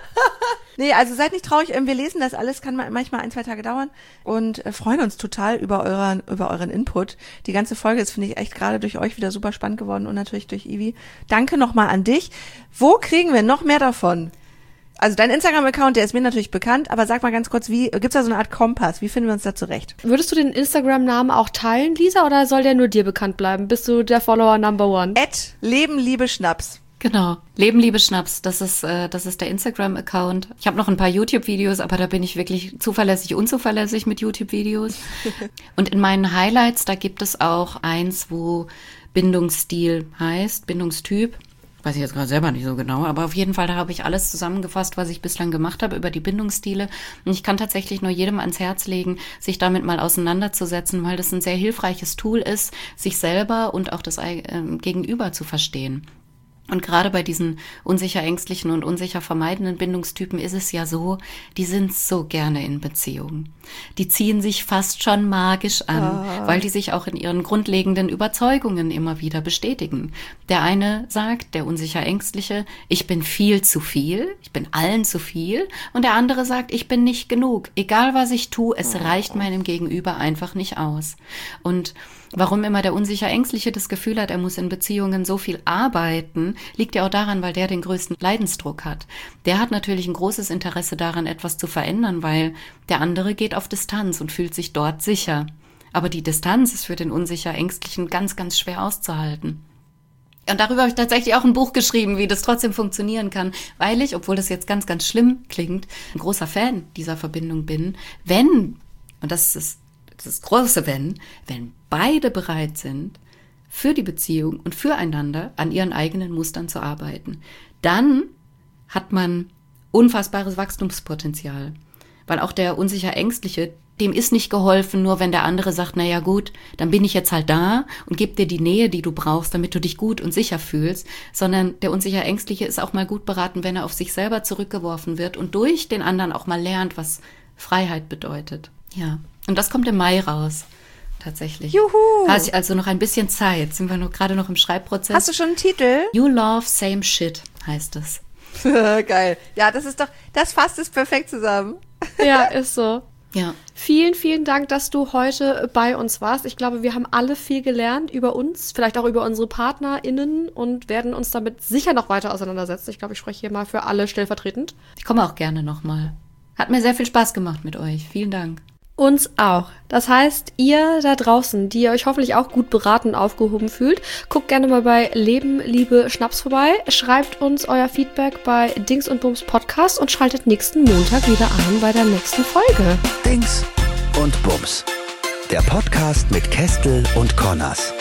Nee, also seid nicht traurig, wir lesen das alles, kann manchmal 1-2 Tage dauern und freuen uns total über euren Input. Die ganze Folge ist, finde ich, echt gerade durch euch wieder super spannend geworden und natürlich durch Ivi. Danke nochmal an dich. Wo kriegen wir noch mehr davon? Also dein Instagram-Account, der ist mir natürlich bekannt, aber sag mal ganz kurz, gibt's da so eine Art Kompass? Wie finden wir uns da zurecht? Würdest du den Instagram-Namen auch teilen, Lisa, oder soll der nur dir bekannt bleiben? Bist du der Follower Number 1? @LebenLiebeSchnaps. Genau. Leben, Liebe, Schnaps. Das ist der Instagram-Account. Ich habe noch ein paar YouTube-Videos, aber da bin ich wirklich unzuverlässig mit YouTube-Videos. Und in meinen Highlights, da gibt es auch eins, wo Bindungsstil heißt, Bindungstyp. Weiß ich jetzt gerade selber nicht so genau, aber auf jeden Fall, da habe ich alles zusammengefasst, was ich bislang gemacht habe über die Bindungsstile. Und ich kann tatsächlich nur jedem ans Herz legen, sich damit mal auseinanderzusetzen, weil das ein sehr hilfreiches Tool ist, sich selber und auch das Gegenüber zu verstehen. Und gerade bei diesen unsicher ängstlichen und unsicher vermeidenden Bindungstypen ist es ja so, die sind so gerne in Beziehungen. Die ziehen sich fast schon magisch an, weil die sich auch in ihren grundlegenden Überzeugungen immer wieder bestätigen. Der eine sagt, der unsicher ängstliche, ich bin viel zu viel, ich bin allen zu viel. Und der andere sagt, ich bin nicht genug. Egal was ich tue, es reicht meinem Gegenüber einfach nicht aus. Und warum immer der unsicher Ängstliche das Gefühl hat, er muss in Beziehungen so viel arbeiten, liegt ja auch daran, weil der den größten Leidensdruck hat. Der hat natürlich ein großes Interesse daran, etwas zu verändern, weil der andere geht auf Distanz und fühlt sich dort sicher. Aber die Distanz ist für den unsicher Ängstlichen ganz, ganz schwer auszuhalten. Und darüber habe ich tatsächlich auch ein Buch geschrieben, wie das trotzdem funktionieren kann, weil ich, obwohl das jetzt ganz, ganz schlimm klingt, ein großer Fan dieser Verbindung bin, und das ist das große wenn beide bereit sind, für die Beziehung und füreinander an ihren eigenen Mustern zu arbeiten, dann hat man unfassbares Wachstumspotenzial. Weil auch der unsicher Ängstliche, dem ist nicht geholfen, nur wenn der andere sagt, na ja gut, dann bin ich jetzt halt da und gebe dir die Nähe, die du brauchst, damit du dich gut und sicher fühlst, sondern der unsicher Ängstliche ist auch mal gut beraten, wenn er auf sich selber zurückgeworfen wird und durch den anderen auch mal lernt, was Freiheit bedeutet. Ja, und das kommt im Mai raus. Tatsächlich. Juhu! Hast also noch ein bisschen Zeit. Sind wir gerade noch im Schreibprozess. Hast du schon einen Titel? You Love Same Shit heißt es. Geil. Ja, das fasst es perfekt zusammen. Ja, ist so. Ja. Vielen, vielen Dank, dass du heute bei uns warst. Ich glaube, wir haben alle viel gelernt über uns, vielleicht auch über unsere PartnerInnen und werden uns damit sicher noch weiter auseinandersetzen. Ich glaube, ich spreche hier mal für alle stellvertretend. Ich komme auch gerne nochmal. Hat mir sehr viel Spaß gemacht mit euch. Vielen Dank. Uns auch. Das heißt, ihr da draußen, die ihr euch hoffentlich auch gut beraten und aufgehoben fühlt, guckt gerne mal bei Leben, Liebe, Schnaps vorbei, schreibt uns euer Feedback bei Dings und Bums Podcast und schaltet nächsten Montag wieder ein bei der nächsten Folge. Dings und Bums. Der Podcast mit Kestel und Connors.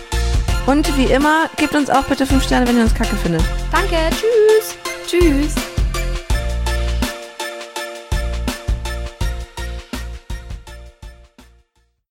Und wie immer, gebt uns auch bitte 5 Sterne, wenn ihr uns kacke findet. Danke, tschüss. Tschüss.